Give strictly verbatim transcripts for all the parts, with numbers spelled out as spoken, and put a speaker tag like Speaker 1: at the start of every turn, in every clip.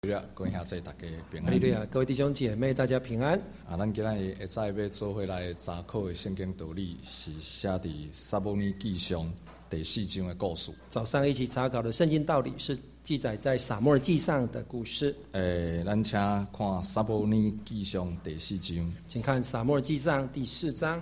Speaker 1: 各位兄弟大家平安。
Speaker 2: 哈利路亚，各位弟兄姐妹，大家平安。
Speaker 1: 啊，咱今日会再要做回来查考的圣经道理，是写伫撒母耳记上第四章的故事。
Speaker 2: 早上一起查考的圣经道理是记载在撒母耳记上的故事。
Speaker 1: 诶，咱请看撒母耳记上第四章。
Speaker 2: 请看撒母耳记上第四章。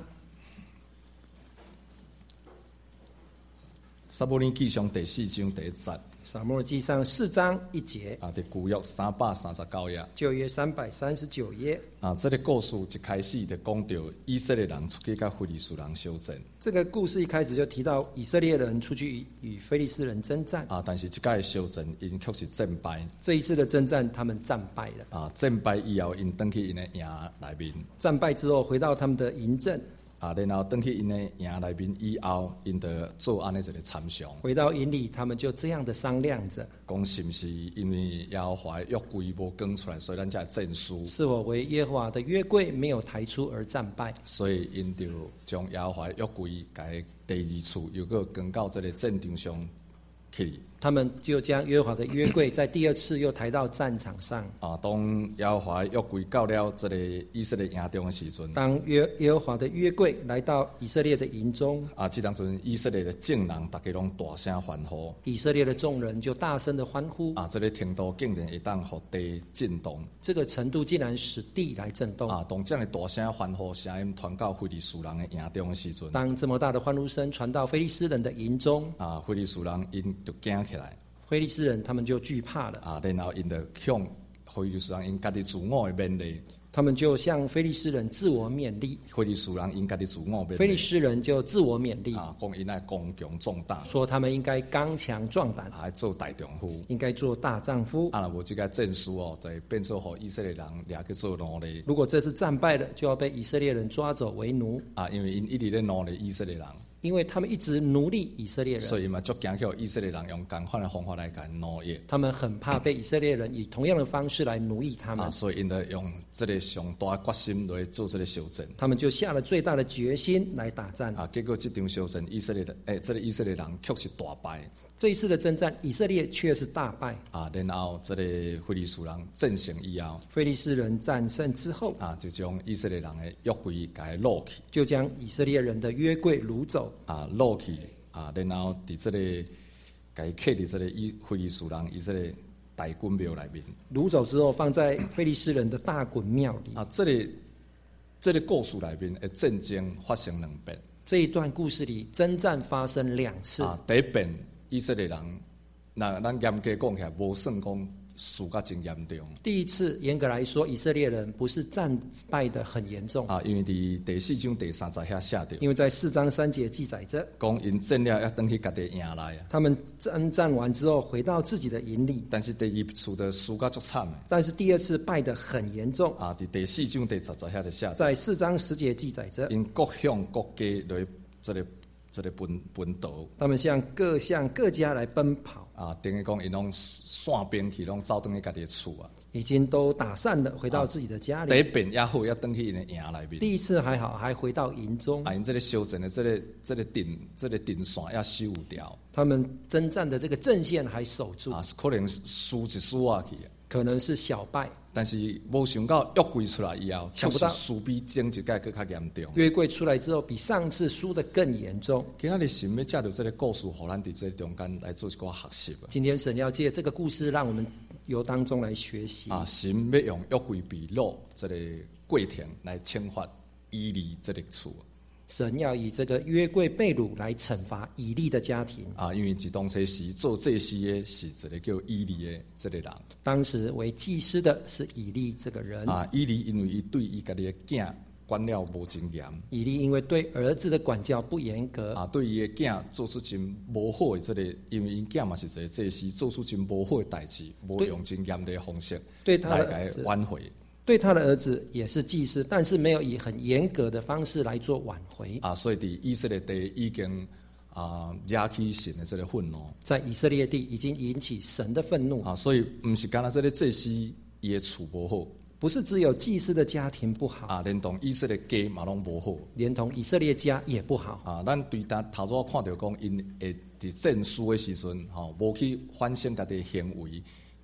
Speaker 1: 撒母耳记上第四章第一节。
Speaker 2: 撒母耳记上四章一节。
Speaker 1: 啊，伫旧约三百三十九页。
Speaker 2: 旧约三百三十九页。
Speaker 1: 啊，这个故事一开始就讲到以色列人出去甲非利士人相争。
Speaker 2: 这个故事一开始就提到以色列人出去与非利士人征战。
Speaker 1: 啊，但是这届相争因却是战败。
Speaker 2: 这一次的征战，他们战败了。
Speaker 1: 啊，战败以后，因回去因的营内面。
Speaker 2: 战败之后，回到他们的营镇。
Speaker 1: 啊，然后回去因的营内面以后，因就做安尼一个参详。
Speaker 2: 回到营里，他们就这样的商量着，
Speaker 1: 讲是不是因为耶和华约柜无讲出来，所以咱才战输？
Speaker 2: 是否为耶和华的约柜没有抬出而战败？
Speaker 1: 所以因就将耶和华约柜改第二次又搁更到这个战场上去。
Speaker 2: 他们就将耶和华的约柜在第二次又抬到战场上。
Speaker 1: 啊，当耶和华约柜到了这个以色列营中的时阵，
Speaker 2: 当约耶和华的约柜来到以色列的营中，
Speaker 1: 啊，这当阵以色列的众人大家拢大声欢呼，
Speaker 2: 以色列的众人就大声的欢呼。
Speaker 1: 啊，这个程度竟然会当互地震动，
Speaker 2: 这个程度竟然使地来震动。
Speaker 1: 啊，当这样的大声欢呼声音传到非利士人的营中的时阵，
Speaker 2: 当这么大的欢呼声传到非利士人的营中，
Speaker 1: 啊，非利士人因就惊起来。
Speaker 2: 非利士人他们就惧怕了。
Speaker 1: 啊，然后因就向非利士人因家己自我的勉励。
Speaker 2: 他们就向非利士人自我勉励。
Speaker 1: 非利士人因家己自我勉励。
Speaker 2: 非利士人就自我勉励。
Speaker 1: 啊，讲因爱刚强壮大。
Speaker 2: 说他们应该刚强壮胆。
Speaker 1: 啊，做大丈夫。
Speaker 2: 应该做大丈夫。
Speaker 1: 啊，若无这个战书哦，就变做互以色列人掠去做奴隶。
Speaker 2: 如果这次战败了，就要被以色列人抓走为奴。
Speaker 1: 啊，因为因一直咧奴隶以色列人。
Speaker 2: 因为他们一直奴隶以色列人，
Speaker 1: 所以嘛，足惊叫以色列人用同款的方法来甲奴役。
Speaker 2: 他们很怕被以色列人以同样的方式来奴役他们。
Speaker 1: 啊，所以因就用这个上大的决心来做这个修正。
Speaker 2: 他们就下了最大的决心来打战。
Speaker 1: 啊，结果这场修正，以色列人诶、欸，这个以色列人却是大败。
Speaker 2: 这一次的征战，以色列却是大败。
Speaker 1: 啊，然后这个非利士人战胜以后，
Speaker 2: 非利士人战胜之后，
Speaker 1: 啊，就将以色列人的约柜给掳去，
Speaker 2: 就将以色列人的约柜掳走。
Speaker 1: 啊，掳去啊，然后伫这个给刻伫这个以非利士人以这个大军庙内面。
Speaker 2: 掳走之后，放在非利士人的大衮庙里。
Speaker 1: 啊，这个这个故事内面的战争发生两遍。
Speaker 2: 这一段故事里，征战发生两次。
Speaker 1: 啊，第一遍。以色列人，那咱严格讲起来，无算讲输甲真严重。
Speaker 2: 第一次，严格来说，以色列人不是战败的很严重
Speaker 1: 啊，因为伫第四章第三节遐写着，
Speaker 2: 因为在四章三节记载着，
Speaker 1: 讲因战了要登去家己营内啊。
Speaker 2: 他们征战完之后，回到自己的营里。
Speaker 1: 但是第二次的输甲足惨的。
Speaker 2: 但是第二次败得很严重。
Speaker 1: 啊，伫第四章第十节遐就写着，
Speaker 2: 在四章十节记载着，
Speaker 1: 因各向各家来这个。这个奔奔逃，
Speaker 2: 他们向各向各家来奔跑
Speaker 1: 啊，等于讲，因拢散兵去，拢走回去家己的厝啊，
Speaker 2: 已经都打散了，回到自己的家里。
Speaker 1: 啊、第一遍也好，要登去因的营内面。
Speaker 2: 第一次还好，还回到营中。
Speaker 1: 啊，因这个修正的这个这个顶这个顶线要修掉。
Speaker 2: 他们征战的这个阵线还守住
Speaker 1: 啊，可能输一输啊去，
Speaker 2: 可能是小败。
Speaker 1: 但是无想到约柜出来以后，
Speaker 2: 想不到
Speaker 1: 输比前一届更加严重。
Speaker 2: 约柜出来之后，比上次输得更严重。
Speaker 1: 今仔日神要借着这个故事，互咱伫这中间来做一个学习。
Speaker 2: 今天神要借这个故事，让我们由当中来学习。
Speaker 1: 啊，神要用约柜被掳这个过程来惩罚以利这个厝。
Speaker 2: 神要以这个约柜被掳来惩罚以利的家庭
Speaker 1: 啊，因为自当初时做祭司的是一个叫以利的这个人。
Speaker 2: 当时为祭司的是以利这个人。
Speaker 1: 啊，以利因为伊对伊家己的囝管了无真严。
Speaker 2: 以利因为对儿子的管教不严格。
Speaker 1: 啊，对伊的囝做出真无好的这个，因为因囝嘛是一个祭司，做出真无好的代志，无用真严厉的方式
Speaker 2: 对他
Speaker 1: 来给挽回。
Speaker 2: 对他的儿子也是祭司，但是没有以很严格的方式来做挽回。
Speaker 1: 啊，所以伫以色列地已经啊惹起神的这个愤怒，
Speaker 2: 在以色列地已经引起神的愤怒。
Speaker 1: 啊，所以不是干那这个祭司伊的厝无好，
Speaker 2: 不是只有祭司的家庭不好
Speaker 1: 啊，连同以色列家嘛拢无好，
Speaker 2: 连同以色列家也不好
Speaker 1: 啊。咱对他头先看到讲，因会伫战输的时阵，吼、哦，无去反省家己的行为。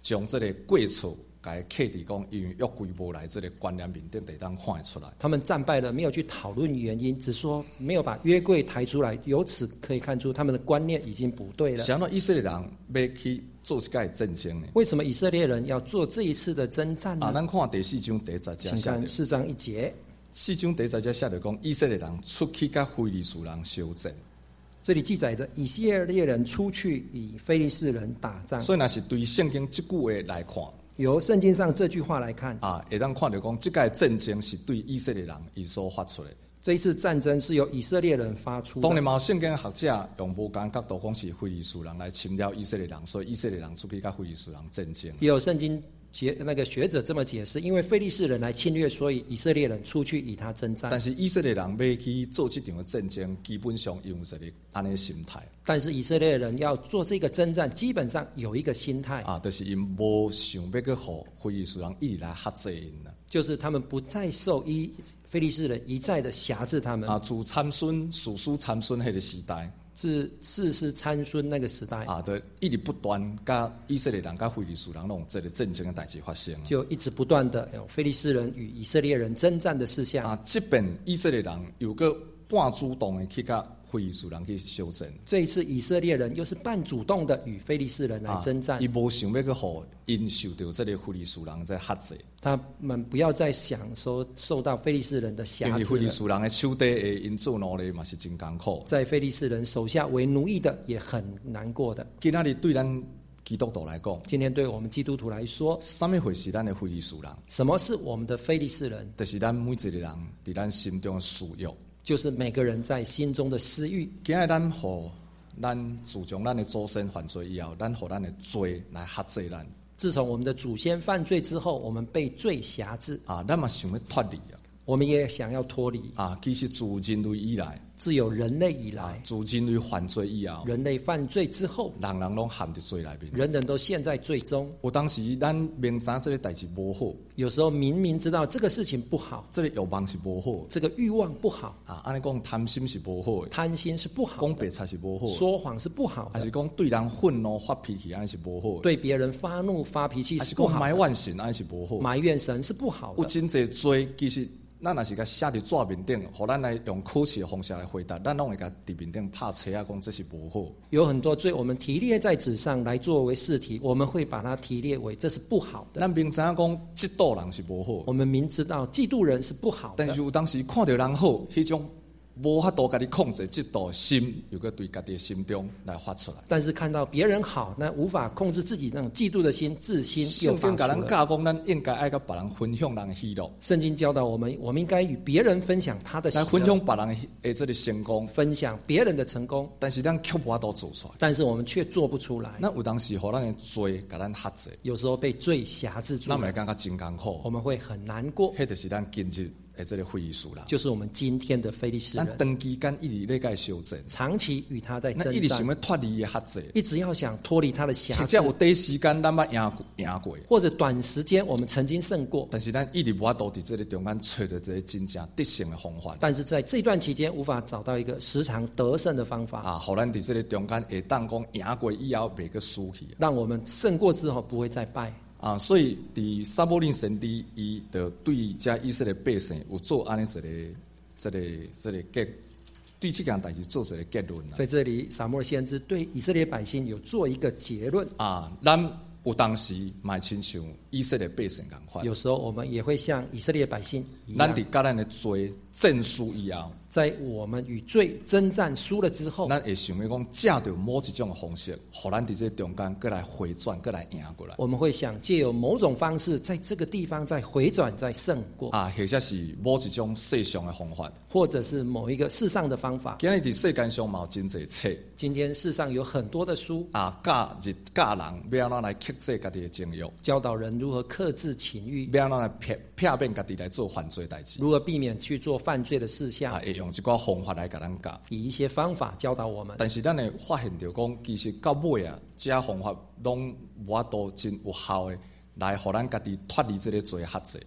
Speaker 1: 将这个过错。该刻伫讲，因为约柜无来，这个观念面顶得当看得出来。
Speaker 2: 他们战败了，没有去讨论原因，只说没有把约柜抬出来，由此可以看出他们的观念已经不对了。
Speaker 1: 想到以色列人要去做这个战争呢？
Speaker 2: 为什么以色列人要做这一次的征战呢？
Speaker 1: 啊，咱看第四章第十节
Speaker 2: 请
Speaker 1: 写的。
Speaker 2: 看四章一节。
Speaker 1: 四章第十节写的讲，以色列人出去甲非利士人相战。
Speaker 2: 这里记载着以色列人出去与非利士人打仗。
Speaker 1: 所以那是对圣经这句话来看。
Speaker 2: 由圣经上这句话来看，
Speaker 1: 啊，会当看到讲，这个战争是对以色列人伊所发出的。
Speaker 2: 这一次战争是由以色列人发出的。
Speaker 1: 当然嘛，圣经学者用无同角度讲是非利士人来侵扰以色列人，所以以色列人出去甲非利士人战争。
Speaker 2: 也有圣经学那个学者这么解释，因为非利士人来侵略，所以以色列人出去与他征战。
Speaker 1: 但是以色列人要去做这场的战争，基本上有一个安尼心态。
Speaker 2: 但是以色列人要做这个征战，基本上有一个心态
Speaker 1: 啊，就是因无想要去互非利士人一直来压制因啦。
Speaker 2: 就是他们不再受一非利士人一再的辖制他们。
Speaker 1: 啊，自参孙、士师参孙迄个时代。
Speaker 2: 自士师参孙那个时代
Speaker 1: 啊，就一直不断，甲以色列人、甲非利士人弄这个战争的代志发生，
Speaker 2: 就一直不断的有非利士人与以色列人征战的事项。
Speaker 1: 啊，即便以色列人有个半主动的去甲非利士人去相战，
Speaker 2: 这一次以色列人又是半主动的与非利士人来征战。
Speaker 1: 伊、啊、无想要去互因受到这个非利士人在压制。
Speaker 2: 他们不要再想说受到非利士人的辖制了。
Speaker 1: 因为非利士人的手底下因做奴隶嘛是真艰苦，
Speaker 2: 在非利士人手下为奴役的也很难过的。
Speaker 1: 今仔日对咱基督徒来讲，
Speaker 2: 今天对我们基督徒来说，
Speaker 1: 什么会是咱的非利士人？
Speaker 2: 什么是我们的非利士人？
Speaker 1: 就是咱每一个人伫咱心中的私欲，
Speaker 2: 就是每个人在心中的私欲。
Speaker 1: 今日咱互咱自从咱的祖先犯罪以后，咱互咱的罪来压制咱。
Speaker 2: 自从我们的祖先犯罪之后，我们被罪辖制
Speaker 1: 啊，咱嘛想要脱离啊，
Speaker 2: 我们也想要脱离
Speaker 1: 啊。其实自人类以来，
Speaker 2: 自有人类以来，啊、
Speaker 1: 自人类犯罪以后，
Speaker 2: 人类犯罪之后，
Speaker 1: 人人拢陷伫罪内面，
Speaker 2: 人人都陷在罪中。
Speaker 1: 有当时咱明知这个代志无好，
Speaker 2: 有时候明明知道这个事情不好，
Speaker 1: 这个欲望是无好，
Speaker 2: 这个欲望不好
Speaker 1: 啊。安尼讲贪心是无好的，
Speaker 2: 贪心是不好的，
Speaker 1: 讲白菜是无好的，
Speaker 2: 说谎是不好的，
Speaker 1: 还是讲对人愤怒发脾气安尼是无好的，
Speaker 2: 对别人发怒发脾气是不好的，
Speaker 1: 埋怨神安尼是无好的，
Speaker 2: 埋怨神是不好的。
Speaker 1: 有真济罪其实。咱若是甲写伫纸面顶，互咱来用考试的方式来回答，咱拢会甲伫面顶拍车啊，讲这是无好。
Speaker 2: 有很多罪，我们提列在纸上来作为试题，我们会把它提列为这是不好的。
Speaker 1: 咱明知影讲嫉妒人是无好，
Speaker 2: 我们明知道嫉妒人是不好的，
Speaker 1: 但是有当时看到人好，迄种无法度家己控制嫉妒心，又个对家己的心中来发出来。
Speaker 2: 但是看到别人好，那无法控制自己那种嫉妒的心，自心又发出来。圣经
Speaker 1: 甲咱教讲，咱应该爱甲别人分享人的喜乐。
Speaker 2: 圣经教导我们，我们应该与别人分享他的喜乐，
Speaker 1: 来分享别人的这个成功，
Speaker 2: 分享别人的成功。
Speaker 1: 但是咱却无法度做出来，
Speaker 2: 但是我们却做不出来。
Speaker 1: 那有当时互咱的罪甲咱压制，
Speaker 2: 有时候被罪辖制住，
Speaker 1: 咱会感觉真艰苦，
Speaker 2: 我们会很难过。
Speaker 1: 迄就是咱今日。诶，这个非利士人，
Speaker 2: 就是我们今天的非利士人。
Speaker 1: 咱长期间一直咧甲伊相战，
Speaker 2: 长期与他在征战，
Speaker 1: 一直想要脱离的辖制，
Speaker 2: 一直要想脱离他的辖制。
Speaker 1: 或者有短时间咱捌赢赢过，
Speaker 2: 或者短时间我们曾经胜过，
Speaker 1: 但是咱一直无法度伫这个中间找到这个真正得胜的方法。
Speaker 2: 但是在这段期间无法找到一个时常得胜的方法
Speaker 1: 啊，互咱伫这个中间会当讲赢过以后袂个输去，
Speaker 2: 让我们胜过之后不会再败。
Speaker 1: 啊，所以伫撒母耳先知，伊就对遮以色列百姓有做安尼一个、这个、这个结，对这件代志做一个结论。
Speaker 2: 在这里，撒母耳先知对以色列百姓有做一个结论。
Speaker 1: 啊，咱有当时嘛亲像以色列百姓共款。
Speaker 2: 有时候我们也会像以色列百姓一样。
Speaker 1: 咱伫甲咱的罪战输以后，
Speaker 2: 在我们与罪征战输了之后，
Speaker 1: 咱会想要讲借着某一种方式，互咱伫这中间过来回转，过来赢过来。
Speaker 2: 我们会想借由某种方式，在这个地方再回转，再胜过。
Speaker 1: 啊，或者是某一种世上的方法，
Speaker 2: 或者是某一个世上的方法。
Speaker 1: 今日伫世间上嘛有真侪册，
Speaker 2: 今天世上有很多的书
Speaker 1: 啊，教日教人要安怎来克制家己的情欲，
Speaker 2: 教导人如何克制情欲，
Speaker 1: 要安怎来骗骗骗家己来做犯罪代志，
Speaker 2: 如何避免去做犯罪的事项。
Speaker 1: 啊，会用一寡方法来甲咱教，
Speaker 2: 以一些方法教导我们。
Speaker 1: 但是咱会发现到讲，其实到尾啊，这方法拢无法度真有效的来，互咱家己脱离这个罪压制。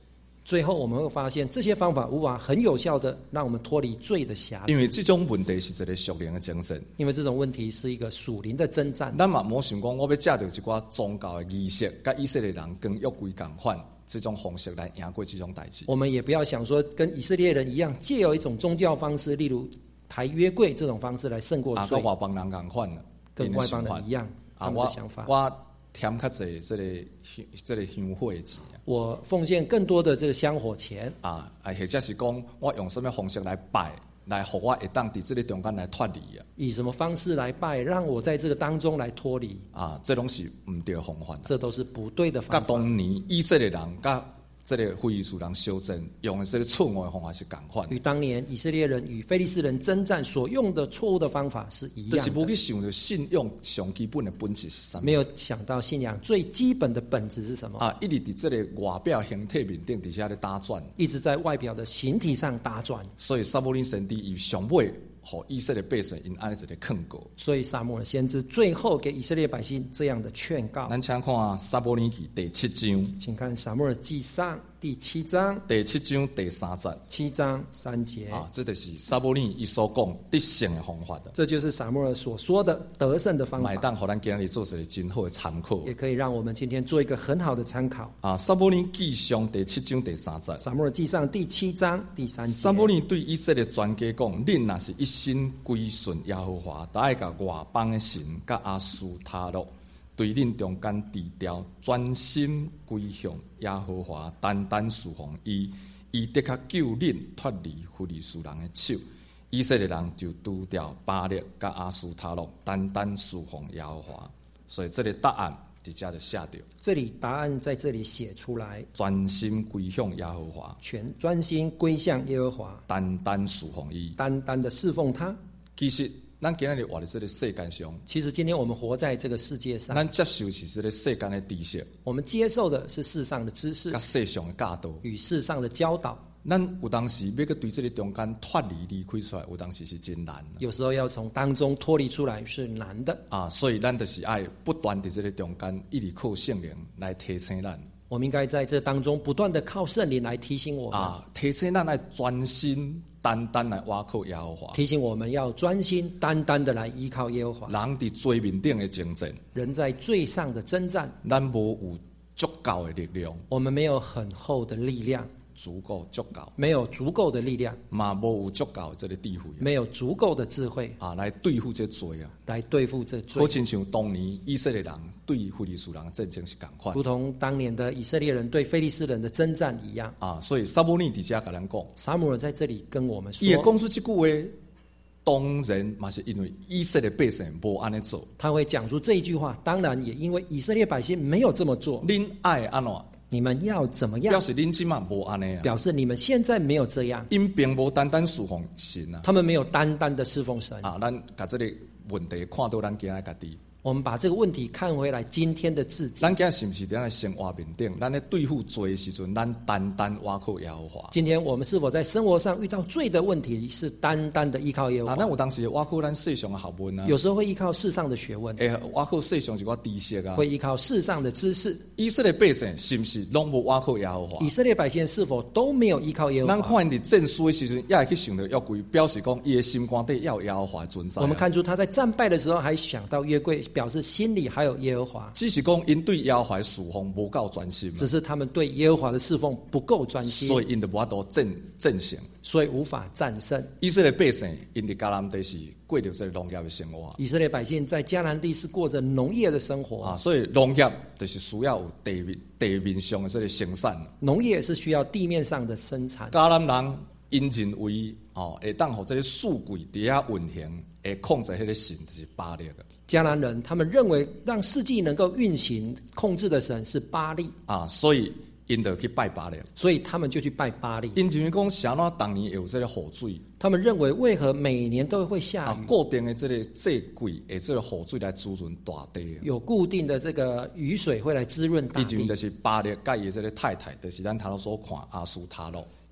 Speaker 2: 最后我们会发现，这些方法无法很有效的让我们脱离罪的辖制。
Speaker 1: 因为这种问题是一个属灵的精神。
Speaker 2: 因为这种问题是一个属灵的征战。
Speaker 1: 咱嘛莫想讲，我要借着一寡宗教的仪式，甲以色列人跟约柜共款，这种方式来赢过这种代志。
Speaker 2: 我们也不要想说跟以色列人一样，借由一种宗教方式，例如抬约柜这种方式来胜过罪。
Speaker 1: 啊，跟外邦人共款，
Speaker 2: 跟外邦人一样，他们的想法。
Speaker 1: 我添较济这个这个香火的钱。
Speaker 2: 我奉献更多的这个香火钱
Speaker 1: 啊，啊，或者是讲我用什么方式来拜，来互我会当伫这个中间来脱离啊？
Speaker 2: 以什么方式来拜，让我在这个当中来脱离？
Speaker 1: 啊，这拢是唔对的方法。
Speaker 2: 这都是不对的方法。
Speaker 1: 甲当年以色列人甲这个非利士人修正用的这个错误的方法是共款。
Speaker 2: 与当年以色列人与非利士人征战所用的错误的方法是一样的。
Speaker 1: 就是无去想到信仰上基本的本质是什么？
Speaker 2: 没有想到信仰最基本的本质是什么？
Speaker 1: 啊，一直伫这个外表形体面顶底下咧打转，
Speaker 2: 一直在外表的形体上打转。
Speaker 1: 所以撒母耳先知以上尾，互以色列百姓因安尼一个劝告。
Speaker 2: 所以撒母耳先知最后给以色列百姓这样的劝告。
Speaker 1: 咱请看撒母耳记第七章，
Speaker 2: 请看撒母耳记上第七章，
Speaker 1: 第七章第三节，
Speaker 2: 七章三节
Speaker 1: 啊，这就是撒母耳伊所讲得胜的方法的。
Speaker 2: 这就是撒母耳所说的得胜的方法。
Speaker 1: 买当互咱今日做一个真好的参考，
Speaker 2: 也可以让我们今天做一个很好的参考。
Speaker 1: 啊，撒母耳记上第七章第三节，
Speaker 2: 撒母耳记上第七章第三节，
Speaker 1: 撒母耳对以色列全家讲：恁若是一心归顺耶和华，就爱甲外邦的神甲亚述他录。对恁中间低调，专心归向耶和华，单单侍奉伊，伊的确救恁脱离非利士人的手。以色列人就除掉巴力甲亚述他录，单单侍奉耶和华。所以这个答案直接就写着。
Speaker 2: 这里答案在这里写出来：
Speaker 1: 专心归向耶和华，
Speaker 2: 全专心归向耶和华，
Speaker 1: 单单侍奉伊，
Speaker 2: 单单的侍奉他。
Speaker 1: 其实。咱今日活在这个世界上，
Speaker 2: 其实今天我们活在这个世界上，
Speaker 1: 咱接受是这个世间的知识，
Speaker 2: 我们接受的是世上的知识，
Speaker 1: 甲世上的教导，
Speaker 2: 与世上的教导。
Speaker 1: 咱有当时要去对这个中间脱离离开出来，有当时是真难。
Speaker 2: 有时候要从当中脱离出来是难的
Speaker 1: 啊，所以咱就是爱不断在这个中间，一直靠圣灵来提醒咱。
Speaker 2: 我们应该在这当中不断的靠圣灵来提醒我们
Speaker 1: 啊，提醒咱来专心单单来倚靠耶和华，
Speaker 2: 提醒我们要专心单单的来依靠耶和华。
Speaker 1: 人伫罪面顶的征战，
Speaker 2: 人在罪上的征战，
Speaker 1: 咱无有足够的力量，
Speaker 2: 我们没有很厚的力量，
Speaker 1: 足够足够，
Speaker 2: 没有足够的力量，
Speaker 1: 嘛无有足够这个智慧，
Speaker 2: 没有足够的智慧
Speaker 1: 啊，来对付这罪啊，
Speaker 2: 来对付这罪。
Speaker 1: 好亲像当年以色列人对非利士人的战争是共款，
Speaker 2: 如同当年的以色列人对非利士人的征战一样
Speaker 1: 啊。所以撒母耳伫遮甲咱讲，
Speaker 2: 撒母耳在这里跟我们说，
Speaker 1: 伊会讲出这句话，当然嘛是因为以色列百姓无安尼做。
Speaker 2: 他会讲出这一句话，当然也因为以色列百姓没有这么做。
Speaker 1: 恁爱安怎？
Speaker 2: 你们要怎么样？
Speaker 1: 表示恁即嘛无安尼啊，
Speaker 2: 表示你们现在没有这样。
Speaker 1: 因并无单单侍奉神啊，
Speaker 2: 他们没有单单的侍奉神
Speaker 1: 啊。咱把这个问题看到咱今仔家己。
Speaker 2: 我们把这个问题看回来，今天的自己，
Speaker 1: 咱今是不是在生活面顶，咱在对付罪的时阵，咱单单倚靠耶和华？
Speaker 2: 今天我们是否在生活上遇到罪的问题，是单单的依靠耶和华？
Speaker 1: 啊，咱有当时倚靠咱世上的学问啊，
Speaker 2: 有时候会依靠世上的学问，
Speaker 1: 诶，倚靠世上一寡知识啊，
Speaker 2: 会依靠世上的知识。
Speaker 1: 以色列百姓是不是拢无倚靠耶和华？
Speaker 2: 以色列百姓是否都没有依靠耶和华？
Speaker 1: 咱看因伫战输的时阵，也会去想到约柜，表示讲伊的心肝底也有耶和华的存在、啊。
Speaker 2: 我们看出他在战败的时候，还想到约柜，表示心里还有耶和华。
Speaker 1: 只是讲因对耶和华的侍奉无够专心、啊，
Speaker 2: 只是他们对耶和华的侍奉不够专心，
Speaker 1: 所以因就无法度战战胜，
Speaker 2: 所以无法战胜。
Speaker 1: 以色列百姓因伫迦南地是过着这个农业的生活。
Speaker 2: 以色列百姓在迦南地是过着农业的生活
Speaker 1: 啊，所以农业就是需要有地面地面上的这个生产。
Speaker 2: 农业是需要地面上的生产。
Speaker 1: 迦南人因认为哦，会当互这个数据伫遐运行，会控制迄个神就是巴力的。
Speaker 2: 迦南人他们认为让世纪能够运行控制的神是巴力
Speaker 1: 啊，所以因就去拜巴力，
Speaker 2: 所以他们就去拜巴力。
Speaker 1: 因认为讲啥哪当年有这个雨水，
Speaker 2: 他们认为为何每年都会下雨？
Speaker 1: 啊，固定的这个季季，诶，这个雨水来滋润大地，
Speaker 2: 有固定的这个雨水会来滋润大地。
Speaker 1: 以前就是巴力甲伊这个太太，就是咱头所看亚述他录。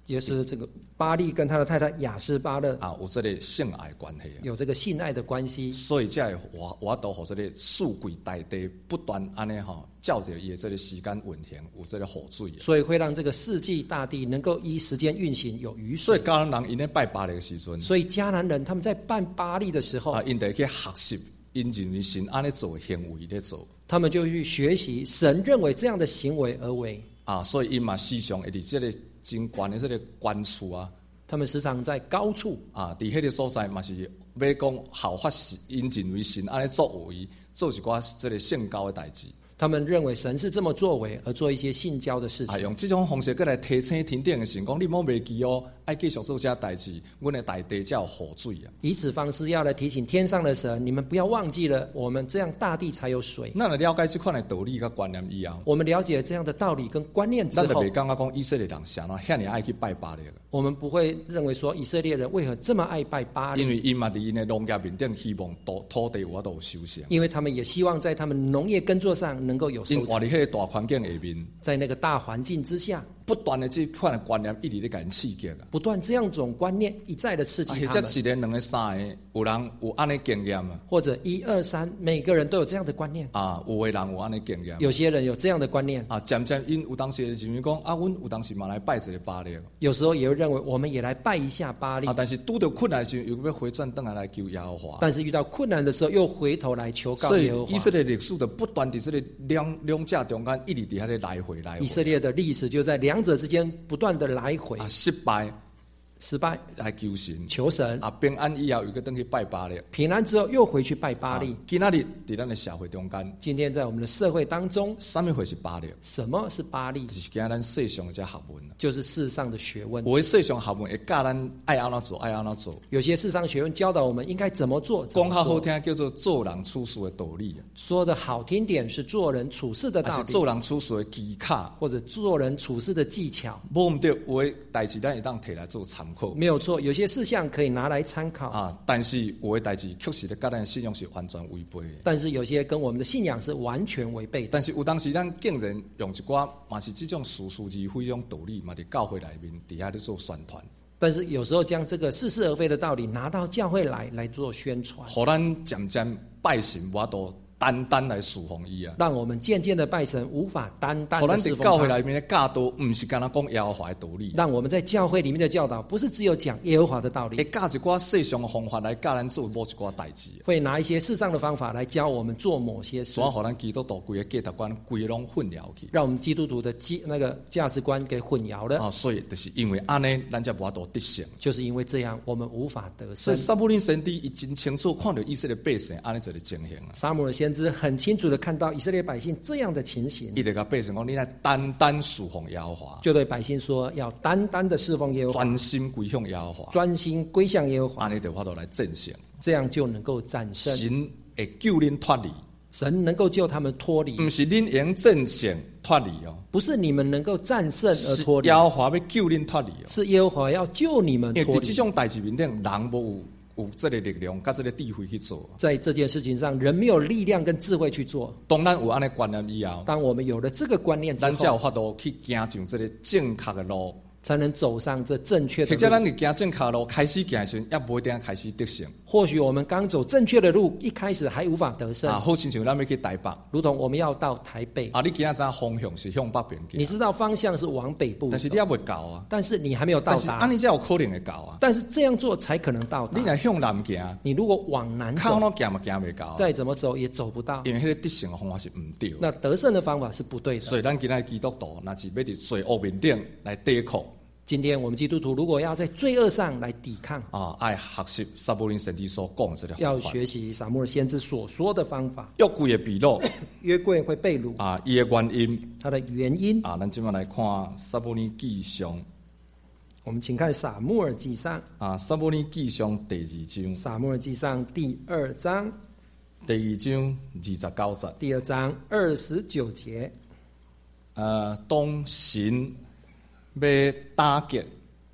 Speaker 2: 也是这个巴利跟他的太太雅斯巴勒
Speaker 1: 啊，有这个性爱关系啊，
Speaker 2: 有这个性爱的关系，
Speaker 1: 所以才会我我都互这个四季大地不断安尼吼，照着伊的这个时间运行，有这个雨水啊。
Speaker 2: 所以会让这个四季大地能够依时间运行，有雨水。
Speaker 1: 所以迦南人因咧拜巴力的时阵，
Speaker 2: 所以迦南人他们在办巴利的时候，
Speaker 1: 啊，因得去学习，因认为神安尼做行为咧做。
Speaker 2: 他们就去学习神认为这样的行为而为
Speaker 1: 啊，所以因嘛时常会伫这个真悬的这个关处啊，
Speaker 2: 他们时常在高处
Speaker 1: 啊，伫迄个所在嘛是要讲效法神，因认为神安尼作为，做一寡这个性交的代志。
Speaker 2: 他们认为神是这么作为，而做一些性交的事情。
Speaker 1: 啊，用这种方式，过来提醒天顶的神，讲你莫忘记哦，爱继续做这代志，阮的大地才有雨水啊。
Speaker 2: 以此方式要来提醒天上的神，你们不要忘记了，我们这样大地才有水。
Speaker 1: 咱来了解这款的道理跟观念以后，
Speaker 2: 我们了解这样的道理跟观念之
Speaker 1: 咱就
Speaker 2: 后，
Speaker 1: 袂感觉讲以色列人啥喏，遐尔爱去拜巴力。
Speaker 2: 我们不会认为说以色列人为何这么爱拜巴力，
Speaker 1: 因为因嘛伫因的农业面顶希望土土地有法度收成，
Speaker 2: 因为他们也希望在他们农业耕作上能够有收成。
Speaker 1: 伫迄个大环境下面，
Speaker 2: 在那个大环境之下，
Speaker 1: 不断的这款的观念一直咧甲因刺激啊。
Speaker 2: 不断这样种观念一再的刺激他们。
Speaker 1: 或者一个、两个、三个，有人有安尼经验啊。
Speaker 2: 或者一二三，每个人都有这样的观念。
Speaker 1: 啊，有的人有安尼经验。
Speaker 2: 有些人有这样的观念。
Speaker 1: 啊，渐渐因有当时会认为讲，啊，阮有当时嘛来拜一个巴力。
Speaker 2: 有时候也会认为，我们也来拜一下巴力。
Speaker 1: 啊，但是拄到困难的时候，又要回转转来来求耶和华。
Speaker 2: 但是遇到困难的时候，又回头来求告耶和华。
Speaker 1: 所以以色列历史就不断伫这个两两者中间一直伫遐咧来回来回。
Speaker 2: 以色列的历史就在两者之间不断的来回。
Speaker 1: 啊，失败。
Speaker 2: 失败
Speaker 1: 来求神，
Speaker 2: 求神
Speaker 1: 啊！平安以后又个登去拜巴力，
Speaker 2: 平安之后又回去拜巴力。
Speaker 1: 啊、今仔日伫咱的社会中间，
Speaker 2: 今天在我们的社会当中，
Speaker 1: 什么会是巴力？
Speaker 2: 什么是巴力？
Speaker 1: 就是今咱世上的这学问，
Speaker 2: 就是世上的学问。
Speaker 1: 有的世上学问会教咱爱安怎做，爱安怎做。
Speaker 2: 有些世上学问教导我们应该怎么做。
Speaker 1: 讲较好听叫做做人处事的道理，
Speaker 2: 说的好听点是做人处事的道理，
Speaker 1: 是做人处事的技巧，
Speaker 2: 或者做人处事的技巧。
Speaker 1: 无毋对，有的代志咱会当摕来做参考。
Speaker 2: 没有错。有些事项可以拿来参考
Speaker 1: 啊，但是有的代志确实咧，跟咱的信仰是完全违背的。
Speaker 2: 但是有些跟我们的信仰是完全违背的。
Speaker 1: 但是有当时咱竟然用一寡嘛是这种似是而非这种道理，嘛伫教会内面底下咧做宣传。
Speaker 2: 但是有时候将这个似是而非的道理拿到教会来来做宣传，
Speaker 1: 互咱渐渐拜神无法度单单来侍奉伊啊，
Speaker 2: 让我们渐渐的拜神无法单单的侍奉他。
Speaker 1: 教会里面的教导，唔是干那讲耶和华的道理。
Speaker 2: 让我们在教会里面的教导，不是只有讲耶和华的道理，
Speaker 1: 会教一寡世上的方法来教咱做某一寡代志，
Speaker 2: 会拿一些世上的方法来教我们做某些事，
Speaker 1: 所以互咱基督徒规个价值观规拢混淆去，
Speaker 2: 让我们基督徒的基那个价值观给混淆了。
Speaker 1: 啊，所以就是因为安尼，咱才无法度得胜。
Speaker 2: 就是因为这样，我们无法得胜。
Speaker 1: 所以撒母耳先知伊真清楚看到以色列百姓安尼一个情形啊。
Speaker 2: 撒母耳先知很清楚的看到以色列百姓这样的情形，
Speaker 1: 伊就甲百姓讲：你来单单侍奉耶和华，
Speaker 2: 就对百姓说，要单单的侍奉耶和华，
Speaker 1: 专心归向耶和华，
Speaker 2: 专心归向耶和华，
Speaker 1: 安尼就法度来战胜，
Speaker 2: 这样就能够战胜。
Speaker 1: 神会救恁脱离，
Speaker 2: 神能够救他们脱离，
Speaker 1: 不是恁用战胜脱离哦，
Speaker 2: 不是你们能够战胜而脱离，
Speaker 1: 是耶和华要救恁脱离哦，
Speaker 2: 是耶和华要救你们脱离。
Speaker 1: 因为在这种代志面顶，人无有。有这个力量，甲这个智慧去做，
Speaker 2: 在这件事情上，人没有力量跟智慧去做。
Speaker 1: 当咱有安尼观念以后，
Speaker 2: 当我们有了这个观念之后，
Speaker 1: 咱才有法度去行上这个正确的路，
Speaker 2: 才能走上这正确的路。
Speaker 1: 或者咱伫行正确的路开始行时，也不一定开始得胜。
Speaker 2: 或许我们刚走正确的路，一开始还无法得胜。
Speaker 1: 啊，好亲像咱要去台北，
Speaker 2: 如同我们要到台北。
Speaker 1: 啊，你今仔知方向是向北边行，
Speaker 2: 你知道方向是往北部，
Speaker 1: 但是你也未到啊。
Speaker 2: 但是你还没有到达，
Speaker 1: 安尼才有可能会到啊。
Speaker 2: 但是这样做才可能到达。
Speaker 1: 你若向南行，
Speaker 2: 你如果往南走，
Speaker 1: 靠那行嘛行未到，
Speaker 2: 再怎么走也走不到，
Speaker 1: 因为迄个得胜的方法是唔对。
Speaker 2: 那得胜的方法是不对的。
Speaker 1: 所以咱今仔基督徒，那是要伫罪恶面顶来抵抗。
Speaker 2: 今天我们基督徒如果要在罪恶上来抵抗
Speaker 1: 啊，爱学习撒母耳先知所讲的这个方法，
Speaker 2: 要学习撒母耳先知所说的方法。
Speaker 1: 约柜的被掳，
Speaker 2: 约柜会被掳
Speaker 1: 啊，伊的原因，
Speaker 2: 它的原因
Speaker 1: 啊，咱今晚来看撒母耳记上，
Speaker 2: 我们请看撒母耳记上
Speaker 1: 啊，撒母耳记上第二章，
Speaker 2: 撒母耳记上第二章，
Speaker 1: 第二章二十九节，
Speaker 2: 第二章二十九节，
Speaker 1: 呃，当神要打击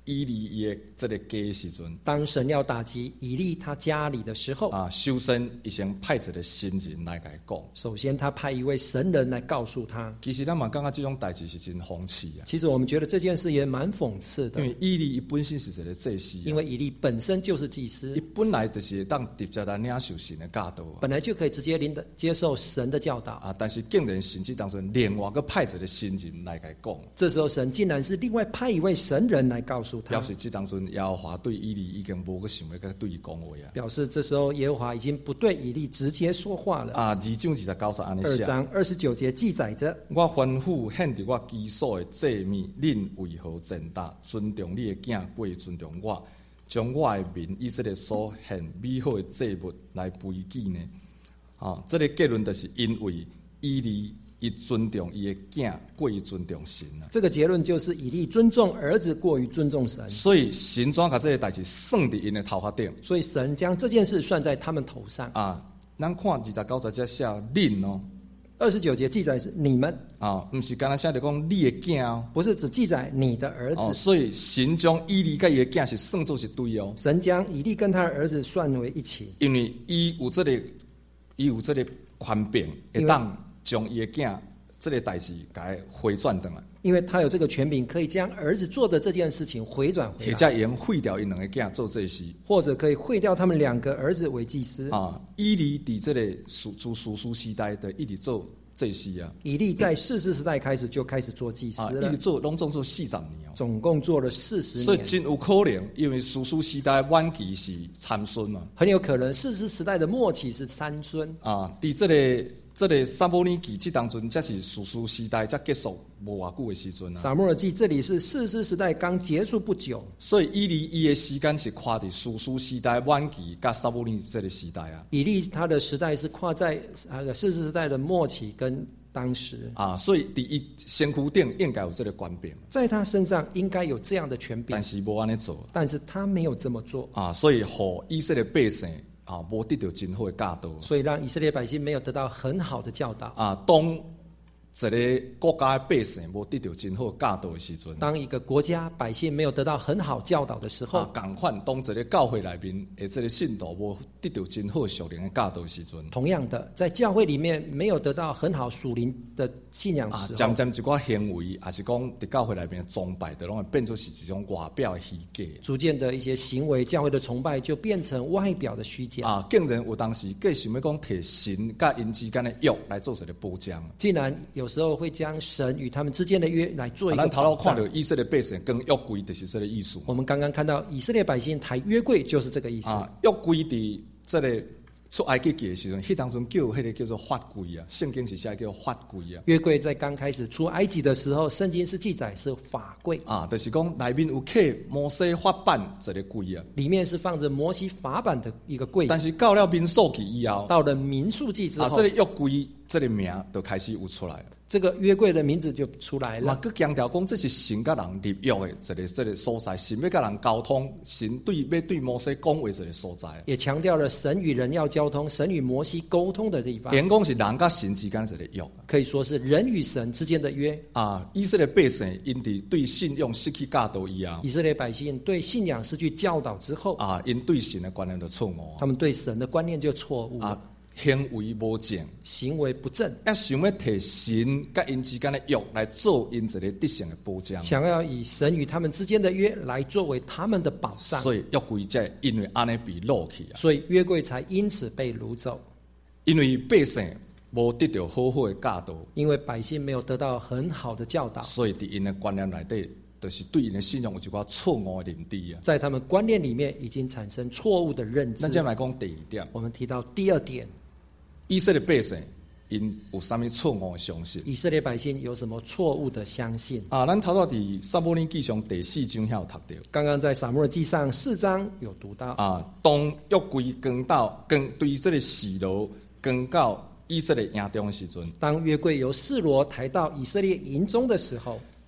Speaker 1: 以利伊的这个家的时阵，
Speaker 2: 当神要打击以利他家里的时候，
Speaker 1: 啊，首先伊先派一个神人来甲伊讲。
Speaker 2: 首先他派一位神人来告诉他。
Speaker 1: 其实咱嘛感觉这种代志是真讽刺啊。
Speaker 2: 其实我们觉得这件事也蛮讽刺的，
Speaker 1: 因为以利伊本身是一个祭司、啊，
Speaker 2: 因为以利本身就是祭司，
Speaker 1: 伊本来就是当直接来领受神的教导、啊，
Speaker 2: 本来就可以直接领的接受神的教导
Speaker 1: 啊，但是竟然甚至当中另外个派一个神人来甲伊讲。
Speaker 2: 这时候神竟然是另外派一位神人来告诉他，
Speaker 1: 表示这当中耶和华对以利已经无个想要甲对伊讲话啊。
Speaker 2: 表示这时候耶和华已经不对以利直接说话了。
Speaker 1: 啊，二章二十九节安尼写。
Speaker 2: 二章二十九节记载着：
Speaker 1: 我吩咐献伫我基所的祭物，恁为何践踏？尊重你的囝，过尊重我，将我的民以色列所献美好的祭物来背记呢？啊，这个结论就是因为以利伊尊重伊的囝，过于尊重神啊。
Speaker 2: 这个结论就是以利尊重儿子过于尊重神，
Speaker 1: 所以神怎把这个代志算伫因的头壳顶？
Speaker 2: 所以神将这件事算在他们头上
Speaker 1: 啊。咱看二十九节才写恁哦。
Speaker 2: 二十九节记载是你们
Speaker 1: 啊，不是刚才写的讲你的囝哦，
Speaker 2: 不是只记载你的儿子。
Speaker 1: 哦、所以神将以利甲伊的囝是算作是对哦。
Speaker 2: 神将以利跟他的儿子算为一起，
Speaker 1: 因为伊有这个，伊有这个权柄，会当将伊的囝这个代志甲回转转来。
Speaker 2: 因为他有这个权柄，可以将儿子做的这件事情回转回来，
Speaker 1: 或者用废掉因两个囝做这事，
Speaker 2: 或者可以废掉他们两个儿子为祭司。
Speaker 1: 啊，以利伫这个属主属属时代的一直做祭司啊。
Speaker 2: 以利在士师时代开始就开始做祭司了，
Speaker 1: 啊、一直做拢总做四十年哦，
Speaker 2: 总共做了四十年。
Speaker 1: 所以真有可能，因为属属时代晚期是参孙嘛，
Speaker 2: 很有可能士师时代的末期是参孙
Speaker 1: 啊，伫这个。这个撒母耳记这当中，才是士师时代才结束无偌久的时阵啊。
Speaker 2: 撒母耳记这里是士师时代刚结束不久，
Speaker 1: 所以以利伊的时间是跨伫士师时代晚期，甲撒母耳这个时代啊。
Speaker 2: 以利他的时代是跨在那个士师时代的末期跟当时
Speaker 1: 啊，所以第一身躯顶应该有这个权柄，
Speaker 2: 在他身上应该有这样的权柄，
Speaker 1: 但是无安尼做，
Speaker 2: 但是他没有这么做
Speaker 1: 啊，所以互以色列百姓。啊，无得到真好的教导，
Speaker 2: 所以让以色列百姓没有得到很好的教导。
Speaker 1: 啊，当一个国家的百姓无得到真好的教导的时阵，
Speaker 2: 当一个国家百姓没有得到很好教导的时候，
Speaker 1: 啊，共款当一个教会内面的这个信徒无得到真好属灵的教导的时阵，
Speaker 2: 同样的，在教会里面没有得到很好属灵的信仰的时候，
Speaker 1: 啊，渐渐一寡行为，还是讲伫教会内面的崇拜，就拢会变作是一种外表的虚假。
Speaker 2: 逐渐的一些行为，教会的崇拜就变成外表的虚假。
Speaker 1: 啊，竟然有当时计想要讲摕神甲因之间的约来做一个保障，
Speaker 2: 竟然有时候会将神与他们之间的约来做一个保障。
Speaker 1: 咱头头看到以色列百姓跟约柜，就是这个意思。
Speaker 2: 我们刚刚看到以色列百姓抬约柜，就是这个意思。
Speaker 1: 啊，约柜伫这个出埃及记的时阵，迄当中叫迄个叫做法柜啊，圣经是写叫法柜啊。
Speaker 2: 约柜在刚开始出埃及的时候，圣经是记载是法柜
Speaker 1: 啊，就是讲内面有刻摩西法版一个柜啊，
Speaker 2: 里面是放着摩西法版的一个柜。
Speaker 1: 但是到了民数记以后，
Speaker 2: 到了民数记之后，
Speaker 1: 啊，这个约柜这个名就开始有出来了。
Speaker 2: 这个约柜的名字就出来了。
Speaker 1: 嘛，佮强调讲，这是神甲人立约的一个这个所在，神要甲人交通，神对要对摩西讲话一个所在。
Speaker 2: 也强调了神与人要交通，神与摩西沟通的地方。
Speaker 1: 连讲是人甲神之间一个约，
Speaker 2: 可以说是人与神之间的约。
Speaker 1: 啊，以色列百姓因伫对信仰失去教导以后，
Speaker 2: 以色列百姓对信仰失去教导之后，
Speaker 1: 啊，因对神的观念就错误，
Speaker 2: 他们对神的观念就错误了。
Speaker 1: 啊，行为无正，
Speaker 2: 行为不正，
Speaker 1: 也想要摕神甲因之间的约来做因一个得胜的保障，
Speaker 2: 想要以神与他们之间的约来作为他们的保障，
Speaker 1: 所以约柜才因为安尼被掳去啊，
Speaker 2: 所以约柜才因此被掳走，
Speaker 1: 因为百姓无得到好好的教导，
Speaker 2: 因为百姓没有得到很好的教导，
Speaker 1: 所以伫因的观念内底，就是对因的信仰有一寡错误的认知啊，
Speaker 2: 在他们观念里面已经产生错误的认知。
Speaker 1: 咱再来讲第二点，
Speaker 2: 我们提到第二点。
Speaker 1: 以色列百姓因有啥物错误的相信？
Speaker 2: 以色列百姓有什么错误的相信？
Speaker 1: 啊，咱头头伫撒母耳记上第四章遐有读到。
Speaker 2: 刚刚在撒母耳记上四章有读到。
Speaker 1: 啊，当约柜降到降对这个示罗降到以色列营中的时阵，
Speaker 2: 当约柜由示罗抬到以色列营中的时候，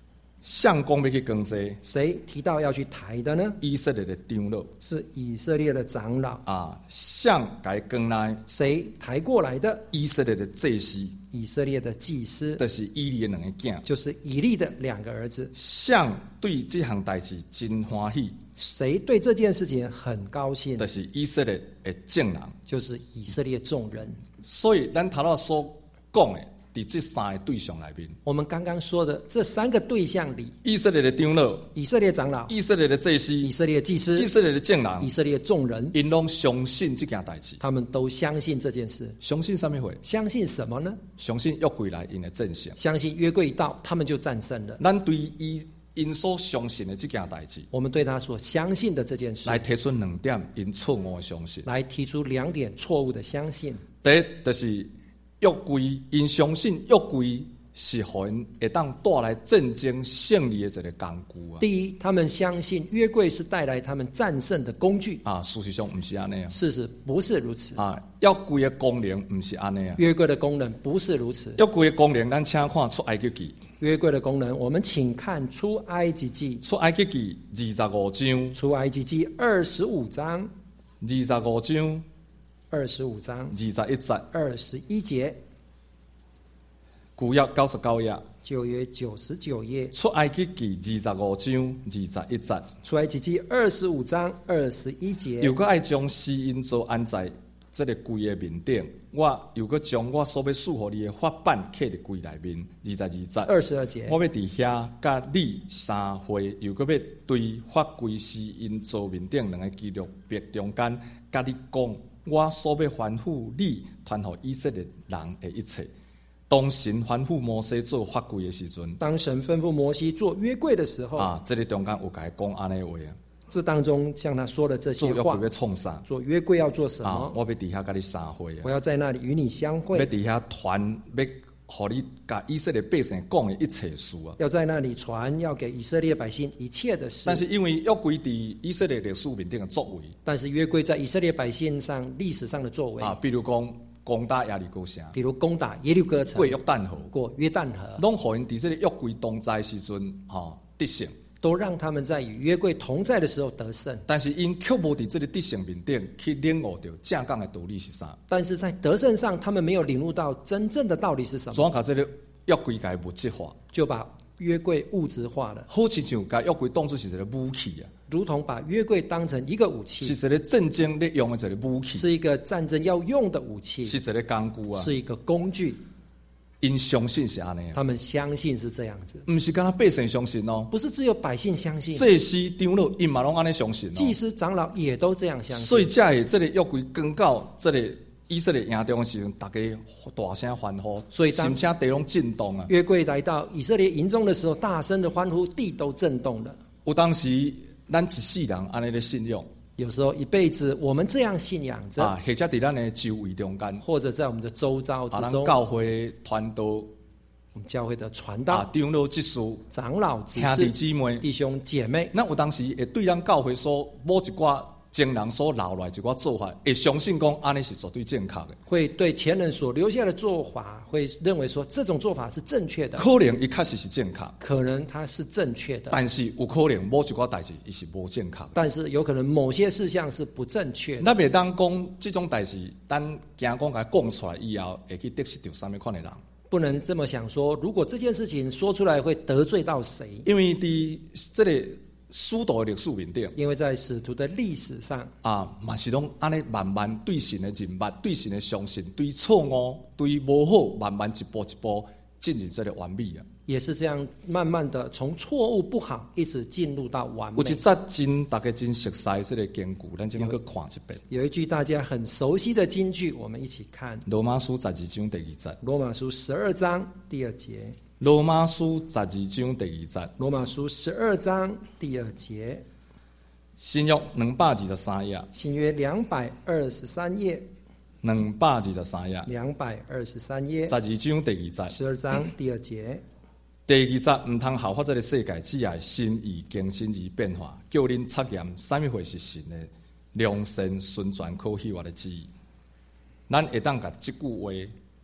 Speaker 1: 相公要去更这
Speaker 2: 谁提到要去抬的呢？
Speaker 1: 以色列的长老
Speaker 2: 是以色列的长老。
Speaker 1: 啊，相该更来
Speaker 2: 谁抬过来的？
Speaker 1: 以色列的祭司，
Speaker 2: 以色列的祭司，
Speaker 1: 就是以利的两个囝，
Speaker 2: 就是以利的两个儿子。
Speaker 1: 相对这项代志真欢喜，
Speaker 2: 谁对这件事情很高兴？
Speaker 1: 就是以色列的众人。
Speaker 2: 就是以色列众人。
Speaker 1: 所以咱头头所讲的，在这三个对象里面，
Speaker 2: 我们刚刚说的这三个对象里，
Speaker 1: 以色列的长老、
Speaker 2: 以色列长老、
Speaker 1: 以色列的祭司、
Speaker 2: 以色列祭司、
Speaker 1: 以色列的众人，
Speaker 2: 以色列众人，
Speaker 1: 因拢相信这件代志。
Speaker 2: 他们都相信这件事。
Speaker 1: 相信什么会？
Speaker 2: 相信什么呢？
Speaker 1: 相信约柜来因的正胜。
Speaker 2: 相信约柜一到，他们就战胜了。
Speaker 1: 咱对伊因所相信的这件代志，
Speaker 2: 我们对他所相信的这件事，
Speaker 1: 来提出两点因错误的相信。
Speaker 2: 来提出两点错误的相信。
Speaker 1: 第一，就是约柜，因相信约柜是互因会当带来战争胜利的一个工具啊。
Speaker 2: 第一，他们相信约柜是带来他们战胜的工具。
Speaker 1: 啊，事实上不是安尼啊。
Speaker 2: 事实不是如此。
Speaker 1: 啊，约柜的功能不是安尼啊。
Speaker 2: 约柜的功能不是如此。
Speaker 1: 约柜的功能，咱请看出埃及记。
Speaker 2: 约柜的功能，我们请看出埃及记。
Speaker 1: 出埃及记二十五章。
Speaker 2: 出埃及记二十五章。
Speaker 1: 二十五章。
Speaker 2: 二十五章。
Speaker 1: 二十一节。
Speaker 2: 二十一节。
Speaker 1: 旧约九十九页。
Speaker 2: 旧约九十九页。
Speaker 1: 出埃及记二十五章二十一节。
Speaker 2: 出埃及记二十五章二十一节。
Speaker 1: 又搁爱将施因座安在这个柜的面顶，我又搁将我所要赐予你的法版刻伫柜内面。二十二节。
Speaker 2: 二十二节。
Speaker 1: 我要伫遐甲你三会，又搁要对法柜施因座面顶两个基路伯中间，甲你讲，我所要吩咐你传予以色列人的一切。当神吩咐摩西做法柜的时阵，
Speaker 2: 当神吩咐摩西做约柜的时候，
Speaker 1: 啊，这个中间有甲伊讲安尼话啊。
Speaker 2: 这当中向他说了这些话。
Speaker 1: 做约柜要创啥？
Speaker 2: 做约柜要做什么？
Speaker 1: 啊，我要伫遐甲你三会啊。
Speaker 2: 我要在那里与你相会。
Speaker 1: 要伫遐传，要互你甲以色列百姓讲的一切事啊。
Speaker 2: 要在那里传，要给以色列百姓一切的事。
Speaker 1: 但是因为约柜伫以色列历史面顶的作为，
Speaker 2: 但是约柜在以色列百姓上历史上的作为
Speaker 1: 啊，比如讲。攻打耶利哥城，
Speaker 2: 比如攻打耶利哥城，
Speaker 1: 过约旦河，
Speaker 2: 过约旦河，
Speaker 1: 拢互因伫这个约柜同在时阵，吼得胜，
Speaker 2: 都让他们在与约柜同在的时候得胜。
Speaker 1: 但是因却无伫这个得胜面顶去领悟到正讲的道理是啥。
Speaker 2: 但是在得胜上，他们没有领悟到真正的道理是什么。
Speaker 1: 怎把这个约柜给物质化，
Speaker 2: 就把约柜物质化了，
Speaker 1: 好亲像把约柜当作是一个武器啊。
Speaker 2: 如同把约柜当成一个武器，
Speaker 1: 是一个战争咧用的一个武器，
Speaker 2: 是一个战争要用的武器，
Speaker 1: 是一个工具啊，
Speaker 2: 是一个工具。
Speaker 1: 因相信是安尼，
Speaker 2: 他们相信是这样子，
Speaker 1: 不是干那百姓相信哦，
Speaker 2: 不是只有百姓相信，
Speaker 1: 祭司长老因嘛拢安尼相信哦，
Speaker 2: 祭司长老也都这样相信，
Speaker 1: 所以才会这个约柜刚到这个以色列营中的时候，大家大声欢呼，
Speaker 2: 所以心
Speaker 1: 声地拢震动啊。
Speaker 2: 约柜来到以色列营中的时候，大声的欢呼，地都震动了。
Speaker 1: 有当时。咱一世人安尼咧信仰，
Speaker 2: 有时候一辈子我们这样信仰着
Speaker 1: 啊，或者伫咱的周围中间，
Speaker 2: 或者在我们的周遭之中，
Speaker 1: 啊，教会传道，我
Speaker 2: 们教会的传道，
Speaker 1: 啊，长老执事、
Speaker 2: 长老执事、
Speaker 1: 兄弟姊妹、
Speaker 2: 弟兄姐妹，
Speaker 1: 那有当时会对咱教会所某一寡前人所留来一寡做法，会相信讲安尼是绝对正确的，
Speaker 2: 会对前人所留下的做法，会认为说这种做法是正确的。
Speaker 1: 可能伊确实是正确，
Speaker 2: 可能它是正确的，
Speaker 1: 但是有可能某一寡代志伊是无正确。
Speaker 2: 但是有可能某些事项是不正确的。
Speaker 1: 咱袂当讲这种代志，咱惊讲甲讲出来以后，会去得失到什么款的人。
Speaker 2: 不能这么想说，如果这件事情说出来会得罪到谁？
Speaker 1: 因为伫这个使徒的历史面顶，
Speaker 2: 因为在使徒的历史上
Speaker 1: 啊，嘛是拢安尼慢慢对神的认捌、对神的相信、对错误、对无好，慢慢一步一步进入这个完美啊。
Speaker 2: 也是这样，慢慢的从错误不好一直进入到完美。
Speaker 1: 有一则真大家真熟悉这个经句，咱今个去看一遍。
Speaker 2: 有一句大家很熟悉的金句，我们一起看。
Speaker 1: 罗马书十二章第二节。
Speaker 2: 罗马书十二章第二节。
Speaker 1: 罗马书十二章第二节。
Speaker 2: 罗马书十二章第二节。
Speaker 1: 新约两百二十三页。
Speaker 2: 新约两百二十三页。
Speaker 1: 两百二十三页。
Speaker 2: 两百二十三页。
Speaker 1: 十二章第二节。
Speaker 2: 十二章第二节。
Speaker 1: 第二节唔通效法这个世界，只系心意更新而变化，叫恁测验什么会是神的良善、纯全、可喜悦的旨意。咱会当甲即句话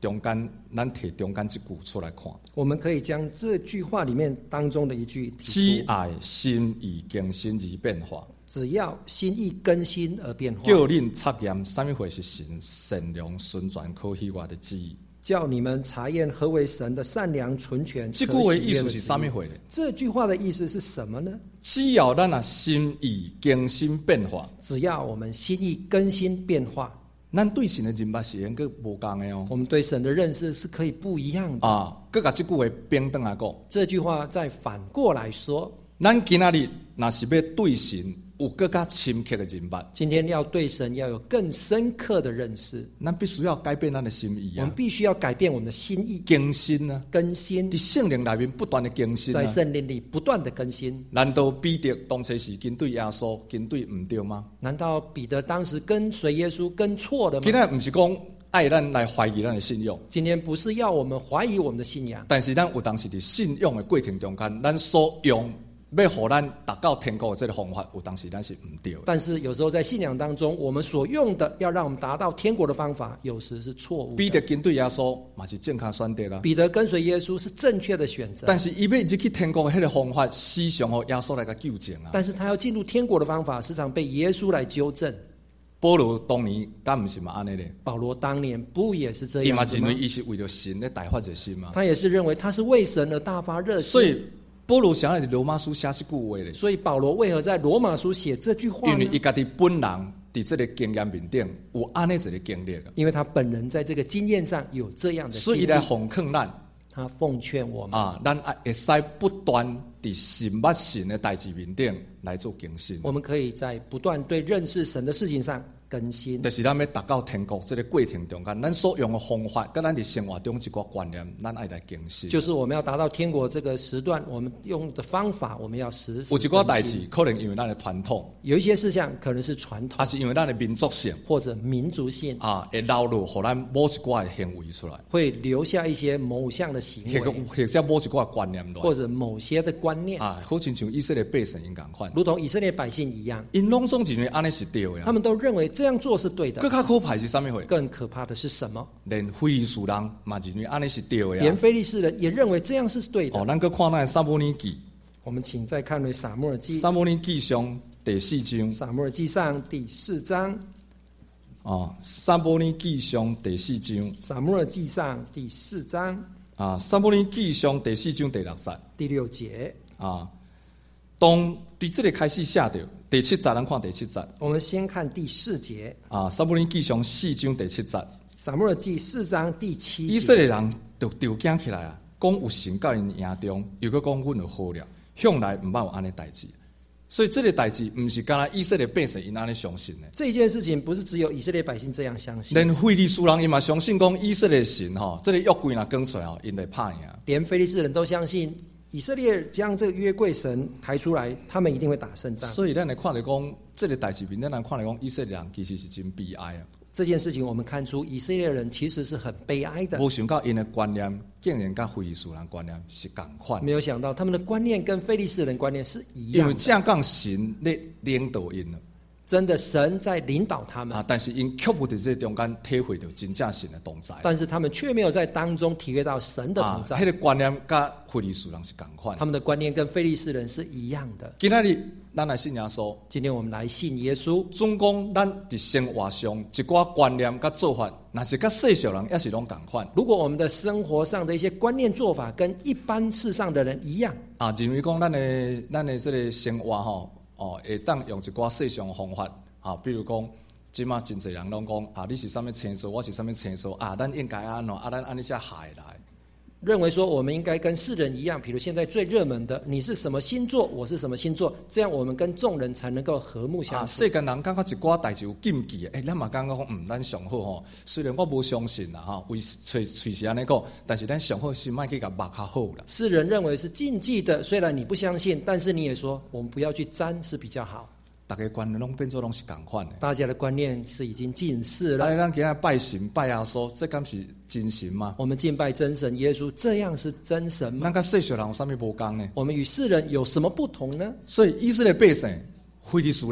Speaker 1: 中间，咱摕中间这句出来看。
Speaker 2: 我们可以将这句话里面当中的一句提出：
Speaker 1: 只爱心意更新而变化。
Speaker 2: 只要心意更新而变化，
Speaker 1: 叫恁测验什么会是神善良、纯全、可喜悦的旨意。
Speaker 2: 叫你们查验何为神的善良、纯全、
Speaker 1: 这句
Speaker 2: 可
Speaker 1: 话意思
Speaker 2: 喜悦的旨意。
Speaker 1: 是什么会呢？
Speaker 2: 这句话的意思是什么呢？
Speaker 1: 只要咱啊心意更新变化，
Speaker 2: 只要我们心意更新变化，
Speaker 1: 咱对神的认捌是应该无共的哦。
Speaker 2: 我们对神的认识是可以不一样的。
Speaker 1: 啊，佮甲这句话变转来讲，
Speaker 2: 这句话再反过来说，
Speaker 1: 咱今仔日若是要对神有更加深刻的认捌，
Speaker 2: 今天要对神要有更深刻的认识，
Speaker 1: 咱必须要改变咱的心意啊
Speaker 2: 我们，必须要改变我们的心意，
Speaker 1: 更新啊，
Speaker 2: 更新
Speaker 1: 伫圣灵内面不断的更新
Speaker 2: 在
Speaker 1: 啊。
Speaker 2: 圣灵里不断的更新。
Speaker 1: 难道彼得当初是跟对耶稣跟对唔对吗？
Speaker 2: 难道彼得当时跟随耶稣跟错了吗？
Speaker 1: 今仔唔是讲爱咱来怀疑咱的信用，
Speaker 2: 今天不是要我们怀疑我们的信仰，
Speaker 1: 但是咱有当时伫信用的过程中间，咱所用要互咱达到天国的这个方法，有当时咱是唔对的。
Speaker 2: 但是有时候在信仰当中，我们所用的要让我们达到天国的方法，有时是错误的。
Speaker 1: 彼得跟对耶稣嘛是正确选择啦，
Speaker 2: 彼得跟随耶稣是正确的选择，
Speaker 1: 但是伊要入去天国的迄个方法，时常互耶稣来个纠正啊。
Speaker 2: 但是他要进入天国的方法，时常被耶稣来纠正。
Speaker 1: 保罗当年敢毋是嘛安尼咧？
Speaker 2: 保罗当年不也是这
Speaker 1: 伊嘛
Speaker 2: 样子吗
Speaker 1: 认为？伊是为了神咧大发热心嘛。
Speaker 2: 他也是认为他是为神而大发热心。
Speaker 1: 所以保罗想要伫罗马书写这句话咧，
Speaker 2: 所以保罗为何在罗马书写这句话
Speaker 1: 因为
Speaker 2: 呢？
Speaker 1: 伊家己本人伫这个经验面顶有安尼一个经历啊，
Speaker 2: 因为他本人在这个经验上有这样的经历，
Speaker 1: 所以伊来奉劝咱
Speaker 2: 他奉劝我们，
Speaker 1: 啊，咱会使不断伫神捌神的代志面顶来做更新。
Speaker 2: 我们可以在不断对认识神的事情上更新。
Speaker 1: 就是咱要达到天国这个过程中间，咱所用的方法，跟咱伫生活中一个观念，咱爱来更新。
Speaker 2: 就是我们要达到天国这个时段，我们用的方法，我们要实时
Speaker 1: 有一个代
Speaker 2: 更新
Speaker 1: 志，可能因为咱的传统，
Speaker 2: 有一些事项可能是传统
Speaker 1: 还是因为咱的民族性
Speaker 2: 或者民族性，
Speaker 1: 啊，会流露，互咱某一寡的行为出来，
Speaker 2: 会留下一些某项的行
Speaker 1: 或
Speaker 2: 为，
Speaker 1: 或者某一寡的观念来
Speaker 2: 或者某些的观念，
Speaker 1: 啊，好亲像以色列百姓因共款，
Speaker 2: 如同以色列百姓一样，
Speaker 1: 因拢总认为安尼是对的啊。
Speaker 2: 他们都认为这样做是对的。
Speaker 1: 更较可怕是啥物货？
Speaker 2: 更可怕的是什么？
Speaker 1: 连非利士人嘛认为安尼是对的啊。
Speaker 2: 连非利士人也认为这样是对的。
Speaker 1: 哦，咱搁看咱的撒母耳记，
Speaker 2: 我们请再看回撒母耳记，
Speaker 1: 撒母耳记上第四章。
Speaker 2: 撒母耳记上第四章，
Speaker 1: 哦，撒母耳记上第四章。
Speaker 2: 撒母耳记上第四章
Speaker 1: 啊，撒母耳记上第四章第六节。
Speaker 2: 第六节，
Speaker 1: 啊，当伫这个开始写着第七节，咱看第七节。
Speaker 2: 我们先看第四节，
Speaker 1: 啊，撒母耳记上四章第七节，
Speaker 2: 撒母耳记四章第七节，
Speaker 1: 以色列人就调惊起来啊，讲有神甲因营中，又搁讲阮就好了，向来毋捌有安尼代志。所以这个代志毋是干那以色列百姓因安尼相信的，
Speaker 2: 这件事情不是只有以色列百姓这样相信，
Speaker 1: 连非利士人因嘛相信讲以色列神吼，这个约柜若讲出来吼，因会拍赢。
Speaker 2: 连非利士人都相信以色列将这个约柜神抬出来，他们一定会打胜仗。
Speaker 1: 所以咱来看来讲，这个代志面，咱来看来讲，以色列人其实是真悲哀啊。
Speaker 2: 这件事情我们看出以色列人其实是很悲哀的，
Speaker 1: 无想到因的观念竟然甲非利士人观念是共款，
Speaker 2: 没有想到他们的观念跟非利士人观念是一
Speaker 1: 因为
Speaker 2: 样的。
Speaker 1: 正讲神咧领导因了
Speaker 2: 真的神在领导他们，
Speaker 1: 啊，但是因却不伫这中间体会到真正神的同在，
Speaker 2: 但是他们却没有在当中体会到神的同
Speaker 1: 啊，
Speaker 2: 在。
Speaker 1: 迄个观念甲非利士人是共款。
Speaker 2: 他们的观念跟非利士人是一样的。
Speaker 1: 今仔日咱来信耶稣，
Speaker 2: 今天我们来信耶稣，
Speaker 1: 总讲咱伫生活上一寡观念甲做法，若是甲世俗人也是拢共款
Speaker 2: 如果我们的生活上的一些观念做法跟一般世上的人一样，
Speaker 1: 啊，认为讲咱的咱的这个生活吼，哦，会当用一寡世上的方法啊，比如讲，即马真侪人拢讲啊，你是啥物星座，我是啥物星座啊，咱应该安怎啊，咱安尼才合来。
Speaker 2: 认为说我们应该跟世人一样，比如现在最热门的，你是什么星座，我是什么星座，这样我们跟众人才能够和睦相
Speaker 1: 啊，
Speaker 2: 处。
Speaker 1: 世间人感觉一寡代志有禁忌的，诶、欸，咱嘛感觉讲，嗯，咱上好吼。虽然我无相信啦，哈，为随随时安尼讲，但是咱上好是莫去甲擘较好啦。
Speaker 2: 世人认为是禁忌的，虽然你不相信，但是你也说我们不要去沾是比较好。
Speaker 1: 大家观念拢变做拢是共款的。
Speaker 2: 大家的观念是已经近似了。
Speaker 1: 来，咱今仔拜神拜耶稣，这敢是真神吗？
Speaker 2: 我们敬拜真神耶稣，这样是真神吗？
Speaker 1: 咱甲世俗人有啥物无共呢？
Speaker 2: 我们与世人有什么不同呢？
Speaker 1: 所以以色列百姓、非利士人，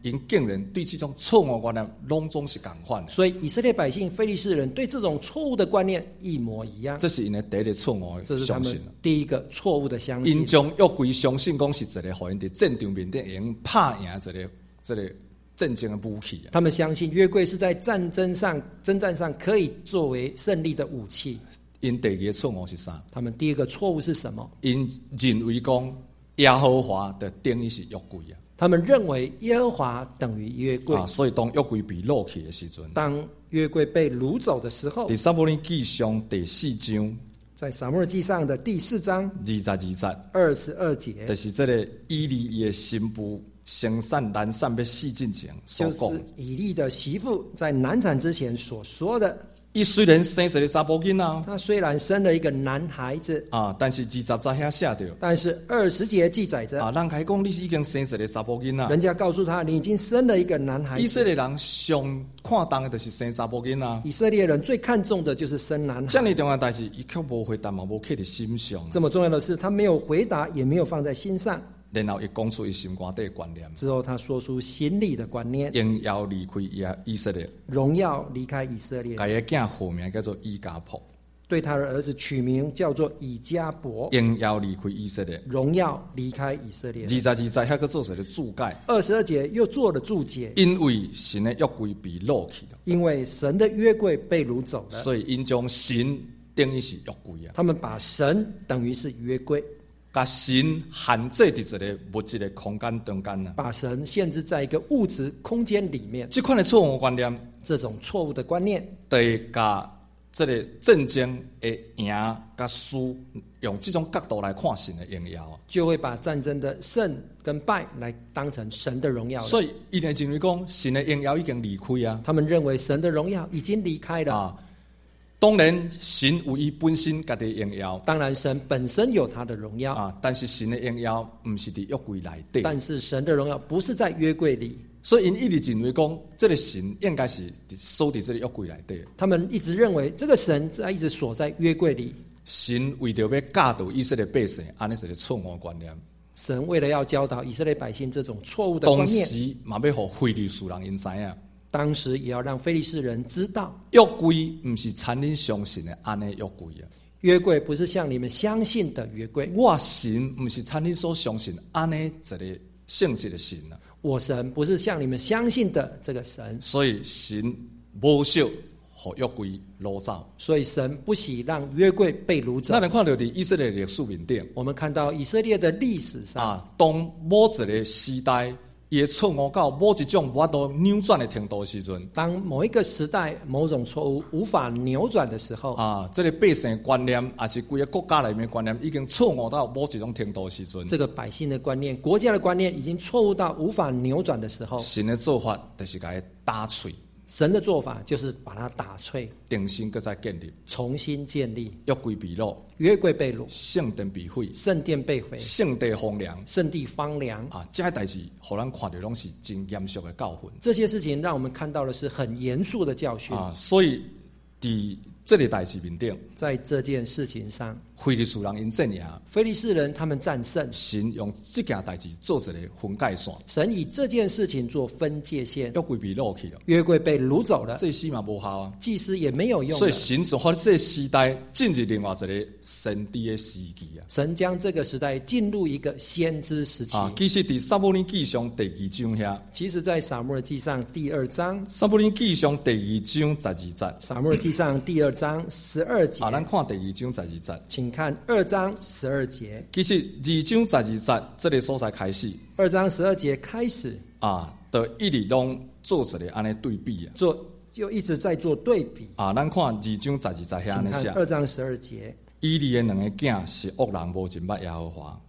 Speaker 1: 因竟然对这种错误观念拢总是共款的。
Speaker 2: 所以以色列百姓非利士人对这种错误的观念一模一样。
Speaker 1: 这是因的第一个错误
Speaker 2: 这是他们
Speaker 1: 的相信。
Speaker 2: 第一个错误的相信。
Speaker 1: 因将约柜相信讲是一个，互因伫战场面顶会用拍赢一个这个战争的武器啊。
Speaker 2: 他们相信约柜是在战争上、征战上可以作为胜利的武器。
Speaker 1: 因第二个错误是啥？
Speaker 2: 他们第一个错误是什么？
Speaker 1: 因认为讲耶和华的等于是约柜啊。
Speaker 2: 他们认为耶和华等于约柜、
Speaker 1: 啊，所以当约柜被掳去的时阵，
Speaker 2: 当约柜被掳走的时候，
Speaker 1: 第撒母耳记上第四章，
Speaker 2: 在撒母耳记上的第四章
Speaker 1: 二十二节，
Speaker 2: 二十二节，
Speaker 1: 就是这个以利伊的新妇生产难产要死之前所
Speaker 2: 就
Speaker 1: 讲。
Speaker 2: 是以利的媳妇在难产之前所说的。
Speaker 1: 伊虽然生一个查甫囡仔，
Speaker 2: 他虽然生了一个男孩子
Speaker 1: 啊，但是二十节遐写着，
Speaker 2: 但是二十节记载着，
Speaker 1: 啊，人开讲你是已经生一个查甫囡仔。
Speaker 2: 人家告诉他你已经生了一个男孩子。
Speaker 1: 以色列人上看重的就是生查甫囡仔。
Speaker 2: 以色列人最看重的就是生男孩。
Speaker 1: 这么重要的代志，伊却无回答，嘛无刻伫心上。
Speaker 2: 这么重要的事，他没有回答，也没有放在心上。
Speaker 1: 然后伊讲出伊心肝底的观念。
Speaker 2: 之后，他说出心里的观念：
Speaker 1: 荣耀离开以色列，
Speaker 2: 荣耀离开以色列，
Speaker 1: 甲伊个囝号名叫做以加卜。
Speaker 2: 对他的儿子取名叫做以加伯。
Speaker 1: 荣耀离开以色列，
Speaker 2: 荣耀离开以色列。
Speaker 1: 二十二节遐个做出了注解。
Speaker 2: 二十二节又做了注解，
Speaker 1: 因为神的约柜被掳去了，
Speaker 2: 因为神的约柜被掳走了，
Speaker 1: 所以因将神等于是约柜啊。
Speaker 2: 他们把神等于是约柜，
Speaker 1: 把神限制伫一个物质的空间中间啊，
Speaker 2: 把神限制在一个物质空间里面。
Speaker 1: 这款的错误观念，
Speaker 2: 这种错误的观念，
Speaker 1: 对甲这个战争的赢甲输，用这种角度来看神的荣耀，
Speaker 2: 就会把战争的胜跟败来当成神的荣耀。
Speaker 1: 所以，伊就认为讲神的荣耀已经离开啊。
Speaker 2: 他们认为神的荣耀已经离开了。
Speaker 1: 啊，当然，神有伊本身家己的荣耀。
Speaker 2: 当然，神本身有他的荣耀
Speaker 1: 啊，但是神的荣耀不是伫约柜内底。
Speaker 2: 但是神的荣耀不是在约柜里。
Speaker 1: 所以因一直认为讲，这个神应该是锁伫这个约柜内底。
Speaker 2: 他们一直认为这个神在一直锁在约柜里。
Speaker 1: 神为着要教导以色列百姓，安尼是个错误观念。
Speaker 2: 神为了要教导以色列百姓这种错误的观念，
Speaker 1: 当时嘛要互非利士人因知影，
Speaker 2: 当时也要让非利士人知道，
Speaker 1: 约柜不是参恁相信的安尼约柜啊。
Speaker 2: 约柜不是像你们相信的约柜。
Speaker 1: 我神不是参恁所相信安尼一个性质的神啊。
Speaker 2: 我神不是像你们相信的这个神，
Speaker 1: 所以神无惜互约柜掳走。
Speaker 2: 所以神不喜让约柜被掳走。
Speaker 1: 咱能看到伫以色列历史面顶，
Speaker 2: 我们看到以色列的历史上
Speaker 1: 啊，当某一个时代，伊的错误到某一种无法度扭转的程度时阵，
Speaker 2: 当某一个时代某种错误无法扭转的时候，
Speaker 1: 啊，这个百姓的观念，还是规个国家里面的观念，已经错误到某一种程度时阵，
Speaker 2: 这个百姓的观念、国家的观念已经错误到无法扭转的时候，
Speaker 1: 神的做法就是甲伊打碎。
Speaker 2: 神的做法就是把它打碎，
Speaker 1: 重新搁再建立，
Speaker 2: 重新建立。
Speaker 1: 约柜被掳，
Speaker 2: 约柜被掳，
Speaker 1: 圣殿被毁，
Speaker 2: 圣殿被毁，
Speaker 1: 圣地荒凉，
Speaker 2: 圣地荒凉
Speaker 1: 啊！这些代志，互咱看到拢是真严肃的教训。
Speaker 2: 这些事情让我们看到的是很严肃的教训
Speaker 1: 啊！所以，伫这个代志面顶，
Speaker 2: 在这件事情上，
Speaker 1: 非利士人因战赢，
Speaker 2: 非利士人他们战胜，
Speaker 1: 神用这件代志做一个分界线。
Speaker 2: 神以这件事情做分界线，
Speaker 1: 约柜被掳去了，
Speaker 2: 约柜被掳走了，
Speaker 1: 这事嘛无效啊，
Speaker 2: 祭司也没有用了。
Speaker 1: 所以神就把这个时代进入另外一个神的时期啊。
Speaker 2: 神将这个时代进入一个先知时期
Speaker 1: 啊，其实伫撒母耳记上第二章遐，
Speaker 2: 其实在撒母耳记上第二章，
Speaker 1: 撒母耳记上第二章十二节，
Speaker 2: 撒母耳记上第二章十二节。
Speaker 1: 啊，咱看第二章十二节，
Speaker 2: 请看二章十二节。
Speaker 1: 其实二章十二节这个所在开始，
Speaker 2: 二章十二节开始
Speaker 1: 啊，就一直拢做一个安尼对比啊，
Speaker 2: 做就一直在做对比
Speaker 1: 啊，咱看二章十二节遐安尼写，
Speaker 2: 请看二章十二节。
Speaker 1: 以利的两个囝是恶人，无认捌耶和华。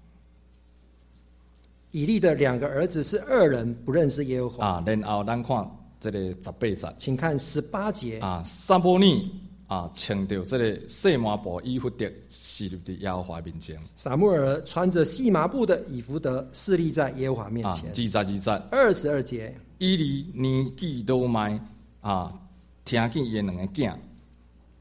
Speaker 2: 以利的两个儿子是恶人，不认识耶和华。
Speaker 1: 啊，然后咱看这个十八节，
Speaker 2: 请看十八节。
Speaker 1: 啊，撒母耳啊，穿着这个细麻布以弗得，侍立伫耶和华面前。
Speaker 2: 撒母耳穿着细麻布的以弗得，侍立在耶和华面前。
Speaker 1: 啊，二十二节，
Speaker 2: 二十二节。
Speaker 1: 以利年纪老迈啊，听见伊两个囝。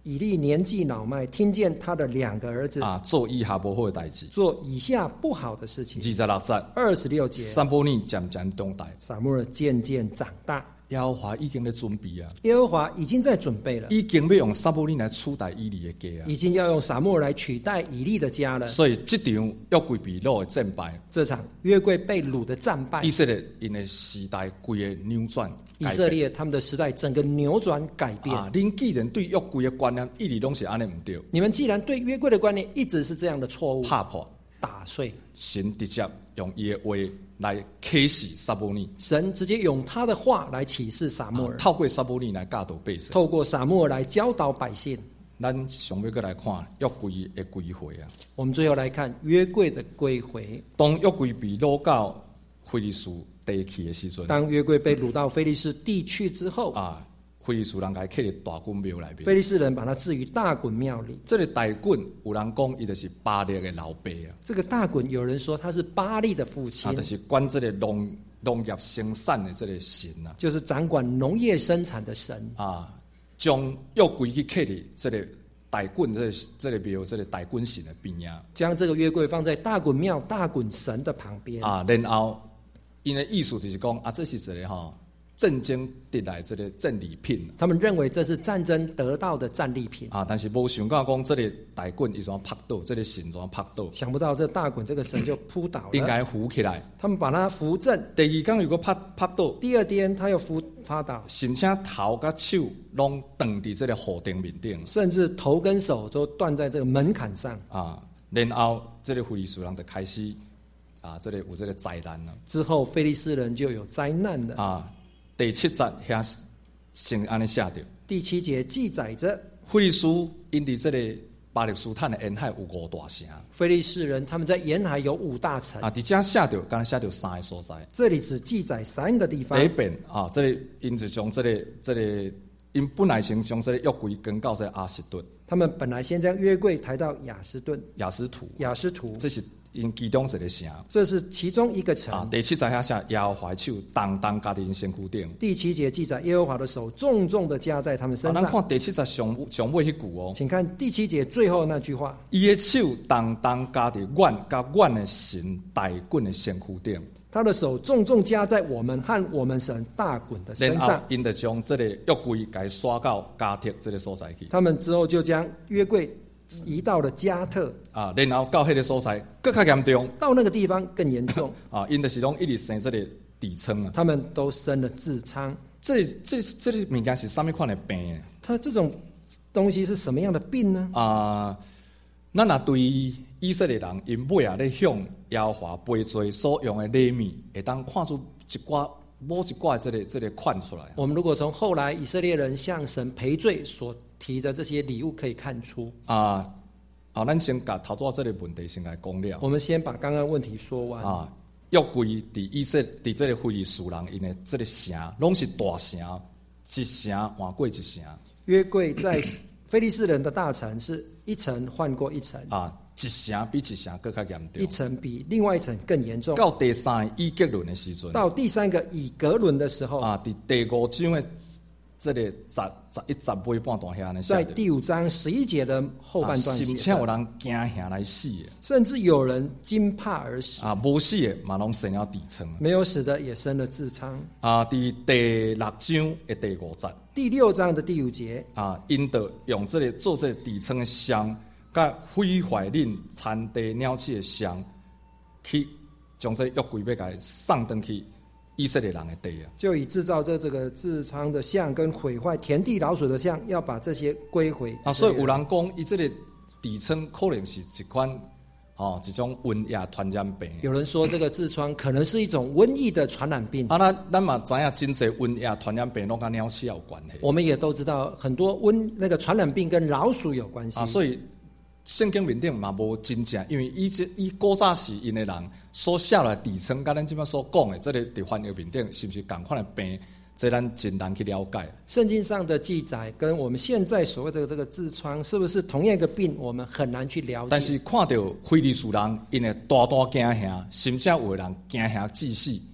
Speaker 2: 以利年纪老迈，听见他的两个儿子
Speaker 1: 啊做以下无好的代志。
Speaker 2: 做以下不好的事情。
Speaker 1: 二十六节，
Speaker 2: 二十六节，
Speaker 1: 撒母耳渐渐长大，
Speaker 2: 撒母耳渐渐长大，
Speaker 1: 耶和华已经在准备啊，
Speaker 2: 耶和华已经在准备了，
Speaker 1: 已经要用撒母耳来取代以利的家啊。
Speaker 2: 已经要用撒母耳来取代以利的家了。
Speaker 1: 所以这场约柜被掳的战败，
Speaker 2: 这场约柜被掳的战败，
Speaker 1: 以色列因的时代规个扭转。
Speaker 2: 以色列他们的时代整个扭转改变。
Speaker 1: 啊，恁既然对约柜的观念一直拢是安尼唔对，
Speaker 2: 你们既然对约柜的观念一直是这样的错误，
Speaker 1: 拍破
Speaker 2: 打碎，
Speaker 1: 神直接用伊的话来启示撒母耳，
Speaker 2: 神直接用他的话来启示撒母耳，
Speaker 1: 啊透过撒母耳来教导百姓，
Speaker 2: 透过撒母耳来教导百姓。
Speaker 1: 咱上要过来看约柜的归回啊。
Speaker 2: 我们最后来看约柜的归回。
Speaker 1: 当约柜被掳到非利士地去的时阵，
Speaker 2: 当约柜被掳到非利士地去之后，
Speaker 1: 啊，非利士人甲伊刻伫大滚庙内面。
Speaker 2: 非利士人把它置于大衮庙里。
Speaker 1: 这个大滚有人讲伊就是巴力的老爸啊，
Speaker 2: 这个大衮有人说他是巴利的父亲，
Speaker 1: 啊，就是管这个农农业生产的这个神啊，
Speaker 2: 就是掌管农业生产的神
Speaker 1: 啊。将约柜去刻伫这个大滚这个这个庙这个大滚神的边啊，
Speaker 2: 将这个约柜放在大衮庙大衮神的旁边
Speaker 1: 啊，然后因的意思就是讲啊，这是一个吼战争得来这个战利品。
Speaker 2: 他们认为这是战争得到的战利品
Speaker 1: 啊，但是无想到讲这个大滚伊怎样拍倒，这个神怎样拍倒，
Speaker 2: 想不到这大衮这个神就扑倒了，
Speaker 1: 应该扶起来。
Speaker 2: 他们把它扶正，
Speaker 1: 第二天如果拍拍倒，
Speaker 2: 第二天他又扶趴倒，
Speaker 1: 甚至头甲手拢断伫这个火顶面顶，
Speaker 2: 甚至头跟手都断在这个门槛上
Speaker 1: 啊。然后这个非利士人就开始啊，这个有这个灾难了。
Speaker 2: 之后非利士人就有灾难了
Speaker 1: 啊。第七节遐先安尼写着，
Speaker 2: 第七节记载着
Speaker 1: 非利士因伫这个巴勒斯坦的沿海有五大城。
Speaker 2: 非利士人他们在沿海有五大城
Speaker 1: 啊，伫遮写着，刚才写着三个所在。
Speaker 2: 这里只记载三个地方。
Speaker 1: 第一遍啊，这个因就将这个这个因本来先将这个约柜跟到这个阿什顿。
Speaker 2: 他们本来先将约柜抬到雅斯顿、
Speaker 1: 雅斯图、
Speaker 2: 雅斯图，
Speaker 1: 这是因其中一个城。
Speaker 2: 这是其中一个城。
Speaker 1: 啊，第七节遐写耶和华手重重加伫因身躯顶。
Speaker 2: 第七节记载耶和华的手重重的加在他们身上。
Speaker 1: 啊，咱看第七节上上尾迄句哦，
Speaker 2: 请看第七节最后那句话：
Speaker 1: 伊的手重重加伫阮甲阮的神大滚的身躯顶。
Speaker 2: 他的手重重加在我们和我们神大衮的身上。
Speaker 1: 因就将这个约柜给刷到加特这个所在去。
Speaker 2: 他们之后就将约柜移到了加特
Speaker 1: 啊，然后到迄个所在更较严重，
Speaker 2: 到那个地方更严重
Speaker 1: 啊，因就是拢一直生这个痔疮啊。
Speaker 2: 他们都生了痔疮。
Speaker 1: 这这这个物件是什么款的病？
Speaker 2: 他这种东西是什么样的病呢？
Speaker 1: 啊，咱若对以色列人因尾啊咧向耶和华背罪所用的礼物，会当看出一寡某一寡这个这个款出来。
Speaker 2: 我们如果从后来以色列人向神赔罪所提的这些礼物可以看出
Speaker 1: 啊，啊，咱先把头拄这个问题先来讲了。
Speaker 2: 我们先把刚刚问题说完
Speaker 1: 啊。约柜伫以色伫这个非利士人因的这个城，拢是大城，一城换过一城。
Speaker 2: 约柜在非利士人的大城是一层换过一层
Speaker 1: 啊，一城比一城更加严重，
Speaker 2: 一层比另外一层更严重。
Speaker 1: 到第三个以革伦的时阵，
Speaker 2: 到第三个以革伦的时候
Speaker 1: 啊，伫第五章的这个十十一十尾半段遐呢，
Speaker 2: 在第五章十一节的后半段写着，
Speaker 1: 甚至有人惊吓来死的，
Speaker 2: 甚至有人惊怕而死
Speaker 1: 啊，无死的嘛拢生了痔疮，
Speaker 2: 没有死的也生了痔疮。
Speaker 1: 啊，伫第六章的第五节，
Speaker 2: 第六章的第五节
Speaker 1: 啊，因着用这个做这个痔疮的香，甲毁坏恁产地鸟鼠的香，去将这约柜要甲送登去以色列人的地啊，
Speaker 2: 就以制造这这个痔疮的像跟毁坏田地老鼠的像，要把这些归回
Speaker 1: 啊。所以有人讲，伊这个痔疮可能是一款哦一种瘟疫传染病。
Speaker 2: 有人说这个痔疮可能是一种瘟疫的传染病。
Speaker 1: 啊，咱咱嘛知影真侪瘟疫传染病拢跟鸟鼠有关系。
Speaker 2: 我们也都知道很多瘟那个传染病跟老鼠有关系
Speaker 1: 啊，所以。圣经面顶嘛无真正，因为以这以古早时因的人所写来痔疮，甲咱即摆所讲的，这个伫翻译面顶是不是同款的病？这咱真难去了解。
Speaker 2: 圣经上的记载跟我们现在所谓的这个痔疮是不是同样一个病，我们很难去了解。
Speaker 1: 但是看到非利士人因的大大惊吓，甚至有的人惊吓致死，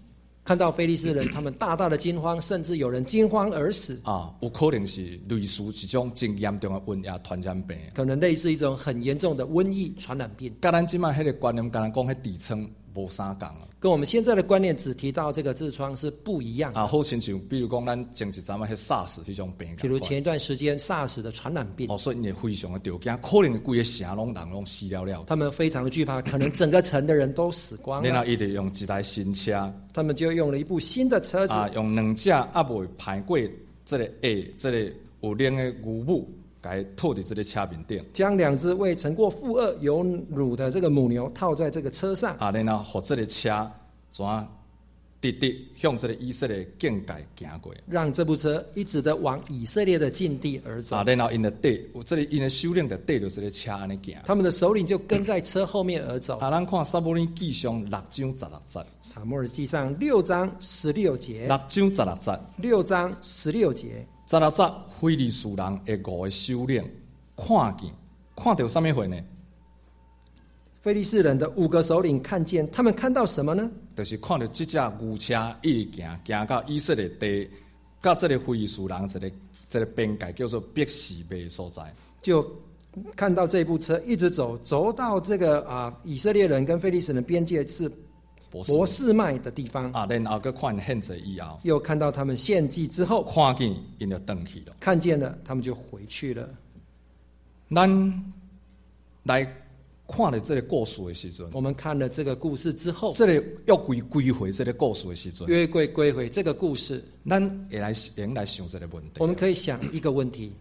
Speaker 2: 看到非利士人，他们大大的惊慌，甚至有人惊慌而死。
Speaker 1: 啊，有可能是类似一种真严重的瘟疫传染病，
Speaker 2: 可能类似一种很严重的瘟疫传染病。
Speaker 1: 甲咱即摆迄个观念，甲咱讲迄痔疮无相共啊。
Speaker 2: 跟我们现在的观念只提到这个痔疮是不一样的。
Speaker 1: 啊，好亲像比如讲咱前一阵仔迄 SARS 迄种病，
Speaker 2: 比如前一段时间 SARS 的传染病，
Speaker 1: 哦，所以因会非常的着惊，可能规个城拢人拢死了了。
Speaker 2: 他们非常的惧怕，可能整个城的人都死光了。
Speaker 1: 然后伊就用一台新车，
Speaker 2: 他们就用了一部新的车子，
Speaker 1: 啊，用两只还未排过这个下这个有冷的牛母，给它套伫这个车面顶。
Speaker 2: 将两只未曾过负二有乳的这个母牛套在这个车上，
Speaker 1: 啊，然后让这个车怎直直向这个以色列境界行过，
Speaker 2: 让这部车一直的往以色列的境地而走。
Speaker 1: 啊，然后因的带，这里因的首领就带着这个车安尼行。
Speaker 2: 他们的首领就跟在车后面而走。
Speaker 1: 啊，咱看撒母耳记上六章十六节。
Speaker 2: 撒母耳记上六章十六节。
Speaker 1: 六章十六节。
Speaker 2: 六章十六节。
Speaker 1: 十六节，非利士人的五个首领看见，看到什么货呢？
Speaker 2: 非利士人的五个首领看见，他们看到什么呢？
Speaker 1: 就是看到这架牛车一直行，行到以色列地，甲这个非利士人一个这个边界叫做别是麦所在，
Speaker 2: 就看到这部车一直走，走到这个啊以色列人跟非利士人边界是伯示麦的地方
Speaker 1: 啊，然后佮看献祭以后，
Speaker 2: 又看到他们献祭之后，
Speaker 1: 看见因就回去了，
Speaker 2: 看见了，他们就回去了。
Speaker 1: 咱来看了这个故事的时阵，
Speaker 2: 我们看了这个故事之后，
Speaker 1: 这个约柜归回这个故事的时阵，
Speaker 2: 约柜归回这个故事，
Speaker 1: 咱会来用来想这个问题。
Speaker 2: 我们可以想一个问题：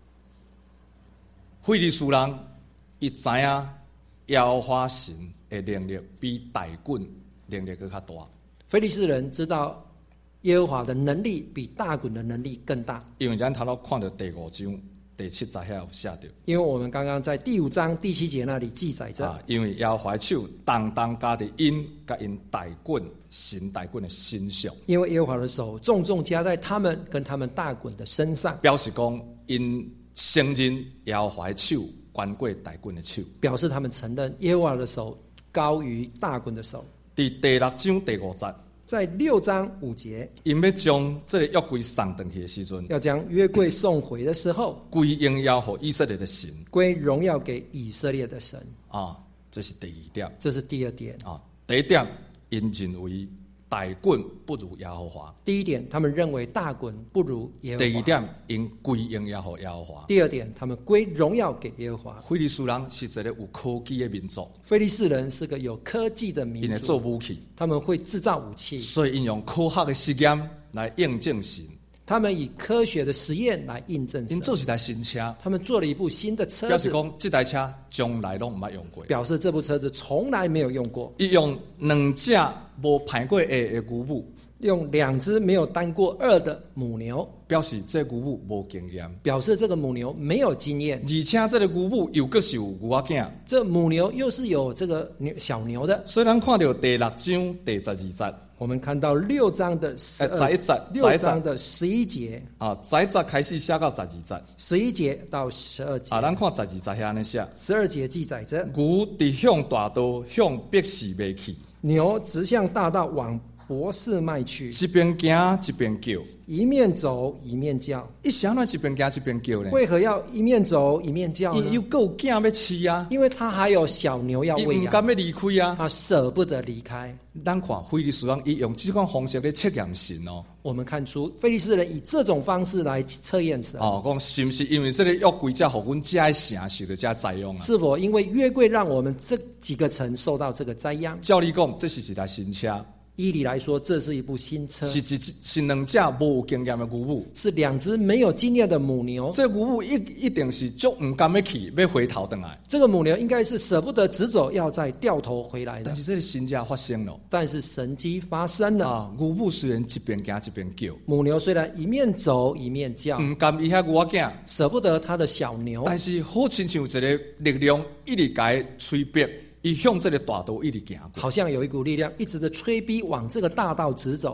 Speaker 1: 非利士人伊知影耶和华神的能力比大棍能力更较大。
Speaker 2: 非利士人知道耶和华的能力比大滚的能力更大，
Speaker 1: 因为咱头头看到第五章。第七节遐有写着，
Speaker 2: 因为我们刚刚在第五章第七节那里记载着，
Speaker 1: 啊，因为耶和华手当当加伫因甲因大棍神大棍的身上，
Speaker 2: 因为耶和华的手重重加在他们跟他们大棍的身上，
Speaker 1: 表示讲因承认耶和华的手关过大棍的手，
Speaker 2: 表示他们承认耶和华的手高于大棍的手。
Speaker 1: 伫第六章第五节。
Speaker 2: 在六章五节，
Speaker 1: 因要将这个约柜送回去的时阵，
Speaker 2: 要将约柜送回的时候，
Speaker 1: 归荣耀给以色列的神，
Speaker 2: 归荣耀给以色列的神
Speaker 1: 啊，这是第二点。
Speaker 2: 这是第二点
Speaker 1: 啊，第一点，因认为大棍不如耶和华。
Speaker 2: 第一点，他们认为大棍不如耶和华。
Speaker 1: 第二点，因归荣耀给耶和华。
Speaker 2: 第二点，他们归荣耀给耶和华。
Speaker 1: 非利士人是一个有科技的民族。
Speaker 2: 非利士人是个有科技的民族。
Speaker 1: 因会做武器，
Speaker 2: 他们会制造武器，
Speaker 1: 所以应用科学的实验来验证神。
Speaker 2: 他们以科学的实验来印证神。
Speaker 1: 因做一台新车，
Speaker 2: 他们做了一部新的车子，
Speaker 1: 表示讲这台车从来拢唔捌用过。
Speaker 2: 表示这部车子从来没有用过。
Speaker 1: 伊用两只无排过下的牛母。
Speaker 2: 用两只没有单过二的母牛，
Speaker 1: 表示这牛母无经验，
Speaker 2: 表示这个母牛没有经验，
Speaker 1: 而且这个牛母又个是有牛仔囝，
Speaker 2: 这母牛又是有这个牛小牛的。
Speaker 1: 所以咱看到第六章第十二节，
Speaker 2: 我们看到六章的十
Speaker 1: 二节，
Speaker 2: 六章的十一节
Speaker 1: 啊，十一节开始写到十二节，
Speaker 2: 十一节到十二节
Speaker 1: 啊，咱看十二节遐安尼写，
Speaker 2: 十二节记载着
Speaker 1: 牛直向大道向别是麦去，
Speaker 2: 牛直向大道往伯示麦去，
Speaker 1: 一边行一边叫，
Speaker 2: 一面走一面叫。
Speaker 1: 一想那一边行一边叫呢？
Speaker 2: 为何要一面走一面叫呢？
Speaker 1: 伊有够囝要饲啊，
Speaker 2: 因为他还有小牛要喂养，
Speaker 1: 伊唔甘要离开啊，
Speaker 2: 他舍不得离开。
Speaker 1: 咱看非利士人伊用这种方式来测验神哦。
Speaker 2: 我们看出非利士人以这种方式来测验神。
Speaker 1: 哦，讲是不是因为这个约柜才互阮这些城受到这灾殃啊？
Speaker 2: 是否因为约柜让我们这几个城受到这个灾殃？
Speaker 1: 照理讲，这是一台新车。
Speaker 2: 依理来说，这是一部新车，
Speaker 1: 是一是两只无有经验的牛母，
Speaker 2: 是两只没有经验的母牛。
Speaker 1: 这牛母一一定是足唔甘要去，要回头回来。
Speaker 2: 这个母牛应该是舍不得直走，要再掉头回来的。
Speaker 1: 但是这个新家发生了，
Speaker 2: 但是神迹发生了。
Speaker 1: 啊，牛母虽然一边行一边叫，
Speaker 2: 母牛虽然一面走一面叫，
Speaker 1: 唔甘伊遐牛仔囝，
Speaker 2: 舍不得他的小牛，
Speaker 1: 但是好亲像一个力量一直甲催逼。伊向这个大道一直行过，
Speaker 2: 好像有一股力量一直的催逼往这个大道直走。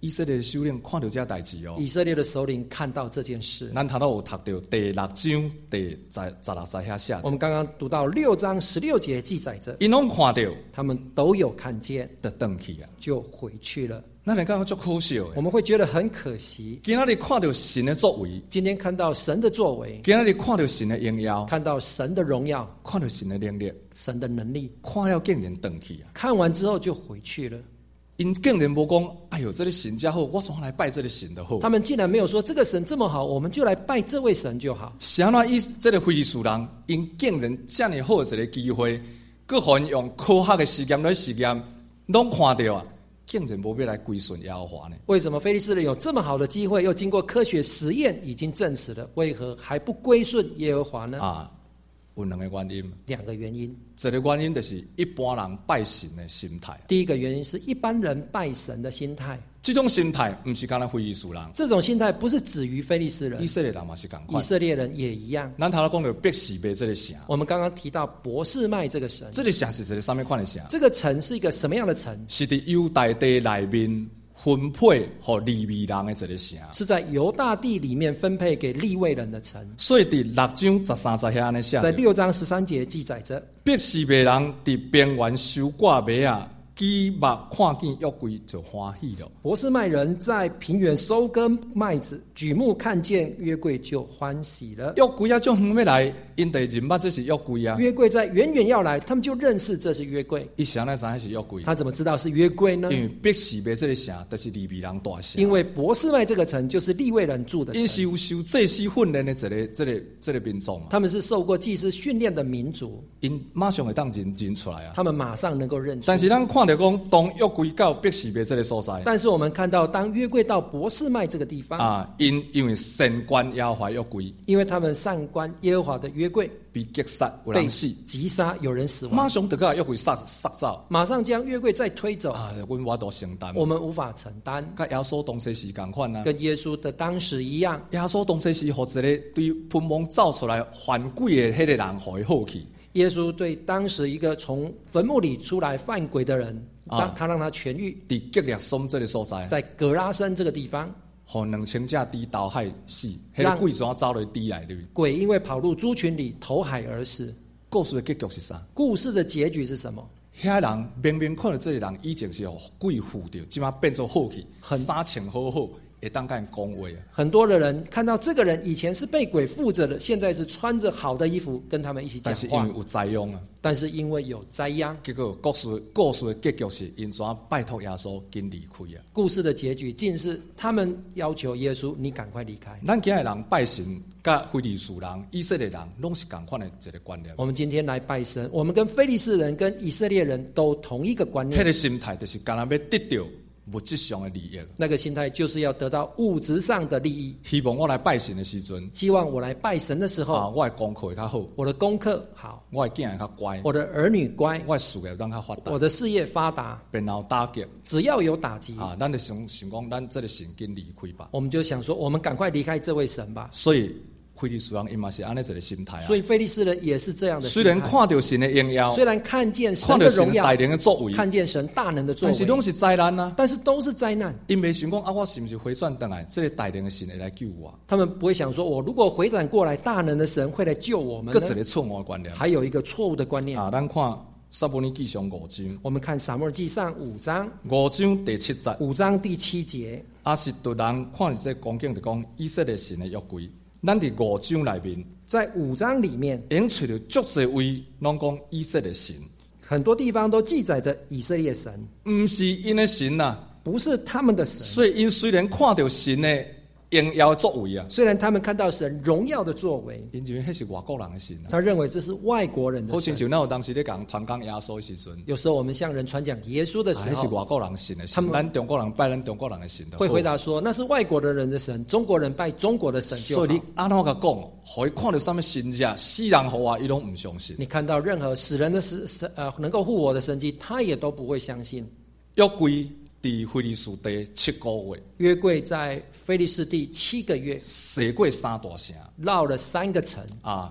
Speaker 1: 以色列的首领看到这代志哦。
Speaker 2: 以色列的首领看到这件事。
Speaker 1: 咱头头有读到第六章第十十六节遐写，
Speaker 2: 我们刚刚读到六章十六节记载着，
Speaker 1: 因拢看到，
Speaker 2: 他们都有看见，
Speaker 1: 就回去啊，
Speaker 2: 就回去了。
Speaker 1: 咱来感觉足可惜的。
Speaker 2: 我们会觉得很可惜。
Speaker 1: 今仔日看到神的作为，
Speaker 2: 今天看到神的作为，
Speaker 1: 今仔日看到神的荣耀，
Speaker 2: 看到神的荣耀，
Speaker 1: 看到神的能力，
Speaker 2: 神的能力，
Speaker 1: 看了竟然回去啊！
Speaker 2: 看完之后就回去了。
Speaker 1: 因竟然无讲，哎呦，这个神真好，我怎来拜这个神的好？
Speaker 2: 他们竟然没有说这个神这么好，我们就来拜这位神就好。
Speaker 1: 是安怎？以这个非利士人，因竟然这么好一个机会，佮还用科学的实验来实验，拢看到啊！竟然无要来归顺耶和华呢？
Speaker 2: 为什么非利士人有这么好的机会，又经过科学实验已经证实了，为何还不归顺耶和华呢？
Speaker 1: 啊，有两个原因。
Speaker 2: 两个原因。
Speaker 1: 一个原因就是一般人拜神的心态。
Speaker 2: 第一个原因是一般人拜神的心态。
Speaker 1: 这种心态不是干那非利士人，
Speaker 2: 这种心态不是止于非利士人，
Speaker 1: 以色列人嘛是同款，
Speaker 2: 以色列人也一样。
Speaker 1: 咱头头讲到伯示麦这个城，
Speaker 2: 我们刚刚提到伯示麦这个神，
Speaker 1: 这个城是一个什么款的城？
Speaker 2: 这个城是一个什么样的城？
Speaker 1: 是伫犹大地内面分配给利未人的一个城，
Speaker 2: 是在犹大地里面分配给利未人的城。
Speaker 1: 所以伫六章十三节遐安尼写，
Speaker 2: 在六章十三节记载着，
Speaker 1: 伯示麦人伫边缘收挂麦啊。举目看见约柜就欢喜了。
Speaker 2: 伯示麦人在平原收割麦子，举目看见约柜就欢喜了。
Speaker 1: 约柜啊，就远要来，因地认捌这是约柜啊。
Speaker 2: 约柜在远远要来，他们就认识这是约柜。
Speaker 1: 伊想来知影是约柜，
Speaker 2: 他怎么知道是约柜呢？
Speaker 1: 因为伯示麦这个城就是利未人大城。
Speaker 2: 因为伯示麦这个城就是利未人住的城。
Speaker 1: 因是有受祭司训练的一个、这个、这个民众啊。
Speaker 2: 他们是受过祭司训练的民族，
Speaker 1: 因马上会当认认出来啊。
Speaker 2: 他们马上能够认出。
Speaker 1: 但是咱看到讲，当约柜到伯示麦这个所在，
Speaker 2: 但是我们看到，当约柜到伯示麦这个地方
Speaker 1: 啊，因因为神官耶和华约柜，
Speaker 2: 因为他们擅观耶和华的约柜，
Speaker 1: 被击杀，有人死，
Speaker 2: 击杀，有人死亡，
Speaker 1: 马上就把约柜杀杀走，
Speaker 2: 马上将约柜再推走
Speaker 1: 啊！阮我都承担，
Speaker 2: 我们无法承担。
Speaker 1: 跟耶稣当时是同款啊，
Speaker 2: 跟耶稣的当时一样。
Speaker 1: 耶稣当时是互一个对坟墓走出来犯鬼的迄个人，互伊好去。
Speaker 2: 耶稣对当时一个从坟墓里出来犯鬼的人，啊、他让他痊愈。
Speaker 1: 伫吉列松这个所在，
Speaker 2: 在格拉森这个地方，
Speaker 1: 互两千只猪投海死，迄个鬼怎走落猪来对？
Speaker 2: 鬼因为跑入猪群里投海而死。
Speaker 1: 故事的结局是啥？
Speaker 2: 故事的结局是什么？
Speaker 1: 遐人明明看到这个人以前是互鬼附着，即马变做好去，衫穿好好。会当甲人讲话啊！
Speaker 2: 很多的人看到这个人以前是被鬼附着的，现在是穿着好的衣服跟他们一起讲话。
Speaker 1: 但是因为有灾殃啊！
Speaker 2: 但是因为有灾殃，
Speaker 1: 结果故事故事的结局是因怎拜托耶稣紧离开啊！
Speaker 2: 故事的结局竟是他们要求耶稣你赶快离开。
Speaker 1: 咱今日人拜神，甲非利士人、以色列人拢是同款的一个观念。
Speaker 2: 我们今天来拜神，我们跟非利士人、跟以色列人都同一个观念。
Speaker 1: 迄个心态就是干那要得到物质上的利益，
Speaker 2: 那个心态就是要得到物质上的利益。
Speaker 1: 希望我来拜神的时阵，
Speaker 2: 希望我来拜神的时候，
Speaker 1: 啊，我的功课会较好，
Speaker 2: 我的功课好，
Speaker 1: 我的囝会较乖，
Speaker 2: 我的儿女乖，
Speaker 1: 我的事业当较发达，
Speaker 2: 我的事业发达。
Speaker 1: 然后打击，
Speaker 2: 只要有打击
Speaker 1: 啊，咱就想想讲，咱这个神经离开吧。
Speaker 2: 我们就想说，我们赶快离开这位神吧。
Speaker 1: 所以。非利士人伊嘛是安尼一个心态啊，
Speaker 2: 所以非利士人也是这样的心态。
Speaker 1: 虽然看到神的荣耀，
Speaker 2: 虽然看见神的荣耀，
Speaker 1: 大能的作为，
Speaker 2: 看见神大能的作为，
Speaker 1: 但是拢是灾难啊！
Speaker 2: 但是都是灾难。
Speaker 1: 因为想讲啊，我是不是回转回来，这个大能的神会来救我？
Speaker 2: 他们不会想说，我如果回转过来，大能的神会来救我们呢？
Speaker 1: 这一个错误的观念，
Speaker 2: 还有一个错误的观念
Speaker 1: 啊！咱看撒母耳记上五章，
Speaker 2: 我们看撒母耳记上五章，
Speaker 1: 五章第七节，
Speaker 2: 五章第七节，
Speaker 1: 阿是对人看这光景就讲以色列神的约柜。咱伫五章内面，
Speaker 2: 在五章里面，
Speaker 1: 已找到足侪位拢讲以色列神，
Speaker 2: 很多地方都记载着以色列神，
Speaker 1: 唔是因的神呐、啊，
Speaker 2: 不是他们的神。
Speaker 1: 所以因虽然看到神的荣耀的作为啊，
Speaker 2: 虽然他们看到神荣耀的作为，
Speaker 1: 因为迄是外国人的神啊，
Speaker 2: 他认为这是外国人的神。
Speaker 1: 好像就那有当时咧讲传讲耶稣的时阵，
Speaker 2: 有时候我们向人传讲耶稣的时候，
Speaker 1: 那、啊、是外国人神的神，咱中国人拜咱中国人的神的，
Speaker 2: 会回答说那是外国的人的神，中国人拜中国的神就好。
Speaker 1: 所以你安怎甲讲，可以看到什么神迹，死人好啊，伊拢唔相信。
Speaker 2: 你看到任何死人的神呃能够护我的神迹，他也都不会相信。
Speaker 1: 约柜伫非利士地七个月，
Speaker 2: 约柜在非利士地七个月，
Speaker 1: 射过三大城，
Speaker 2: 绕了三个城
Speaker 1: 啊，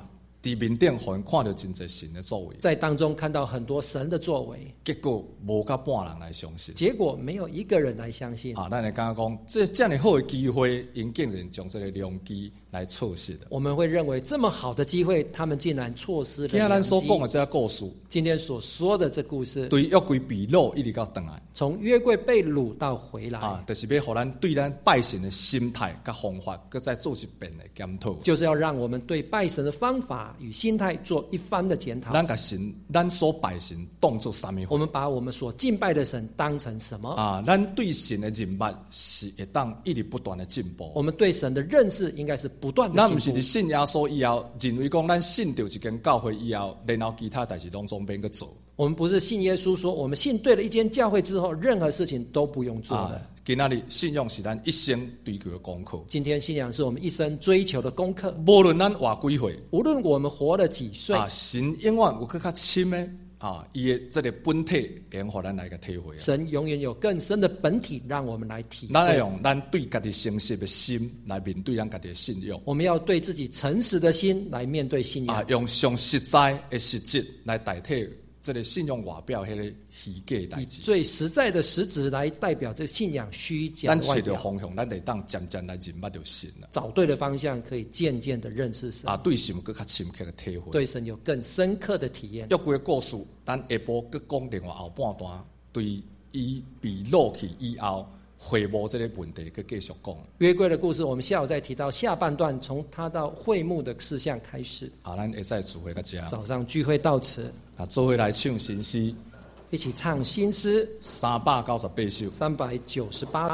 Speaker 1: 伫面顶互因看到真侪神的作为，
Speaker 2: 在当中看到很多神的作为，
Speaker 1: 结果无甲半人来相信。
Speaker 2: 结果没有一个人来相信。
Speaker 1: 啊，咱会感觉讲，这这样好的机会，因竟然将这个良机来错失了。
Speaker 2: 我们会认为这么好的机会，他们竟然错失了
Speaker 1: 今仔
Speaker 2: 良机。
Speaker 1: 咱所讲的这个故事，
Speaker 2: 今天所说的这故事，
Speaker 1: 对约柜被掳一直到回来，
Speaker 2: 从约柜被掳到回来，
Speaker 1: 啊，就是要互咱对咱拜神的心态甲方法，搁再做一遍的检讨。
Speaker 2: 就是要让我们对拜神的方法与心态做一番的检讨。
Speaker 1: 咱甲神，咱所拜神当作啥物？
Speaker 2: 我们把我们所敬拜的神当成什么？
Speaker 1: 啊，咱对神的认识是会当一直不断的进步。
Speaker 2: 我们对神的认识应该是不断的
Speaker 1: 咱
Speaker 2: 进步。
Speaker 1: 毋是伫信耶稣以后，认为讲咱信着一间教会以后，然后其他代志拢总免去做。
Speaker 2: 我们不是信耶稣说，我们信对了一间教会之后，任何事情都不用做的。
Speaker 1: 啊，今仔日信仰是咱一生追求的功课。
Speaker 2: 今天信仰是我们一生追求的功课。
Speaker 1: 无论咱活几岁，
Speaker 2: 无论我们活了几岁，
Speaker 1: 啊，神永远有更较深的啊，伊的这个本体，给互咱来个体会。
Speaker 2: 神永远有更深的本体，让我们来体会。
Speaker 1: 咱要用咱对家己诚实的心来面对咱家己的信仰。
Speaker 2: 我们要对自己诚实的心来面对信仰。
Speaker 1: 啊，用上实在的实质来代替这个信仰外表迄个虚假的代
Speaker 2: 以
Speaker 1: 志。
Speaker 2: 最实在的实质来代表这信仰虚假
Speaker 1: 咱
Speaker 2: 的外表。
Speaker 1: 找到方向，咱得当渐渐来认捌到神了。
Speaker 2: 找对了方向，可以渐渐的认识神。
Speaker 1: 啊，对神更较深刻的体会。
Speaker 2: 对神有更深刻的体验。
Speaker 1: 约柜的故事，咱下晡搁讲另外后半段，对伊被掳去以后，会幕这个问题，搁继续讲。
Speaker 2: 约柜的故事，我们下午再提到下半段，从他到会幕的事项开始。
Speaker 1: 啊，咱会使聚会到这。
Speaker 2: 早上聚会到此，
Speaker 1: 啊，做伙来唱新诗，
Speaker 2: 一起唱新诗
Speaker 1: 三百九十八首。
Speaker 2: 三百九十八。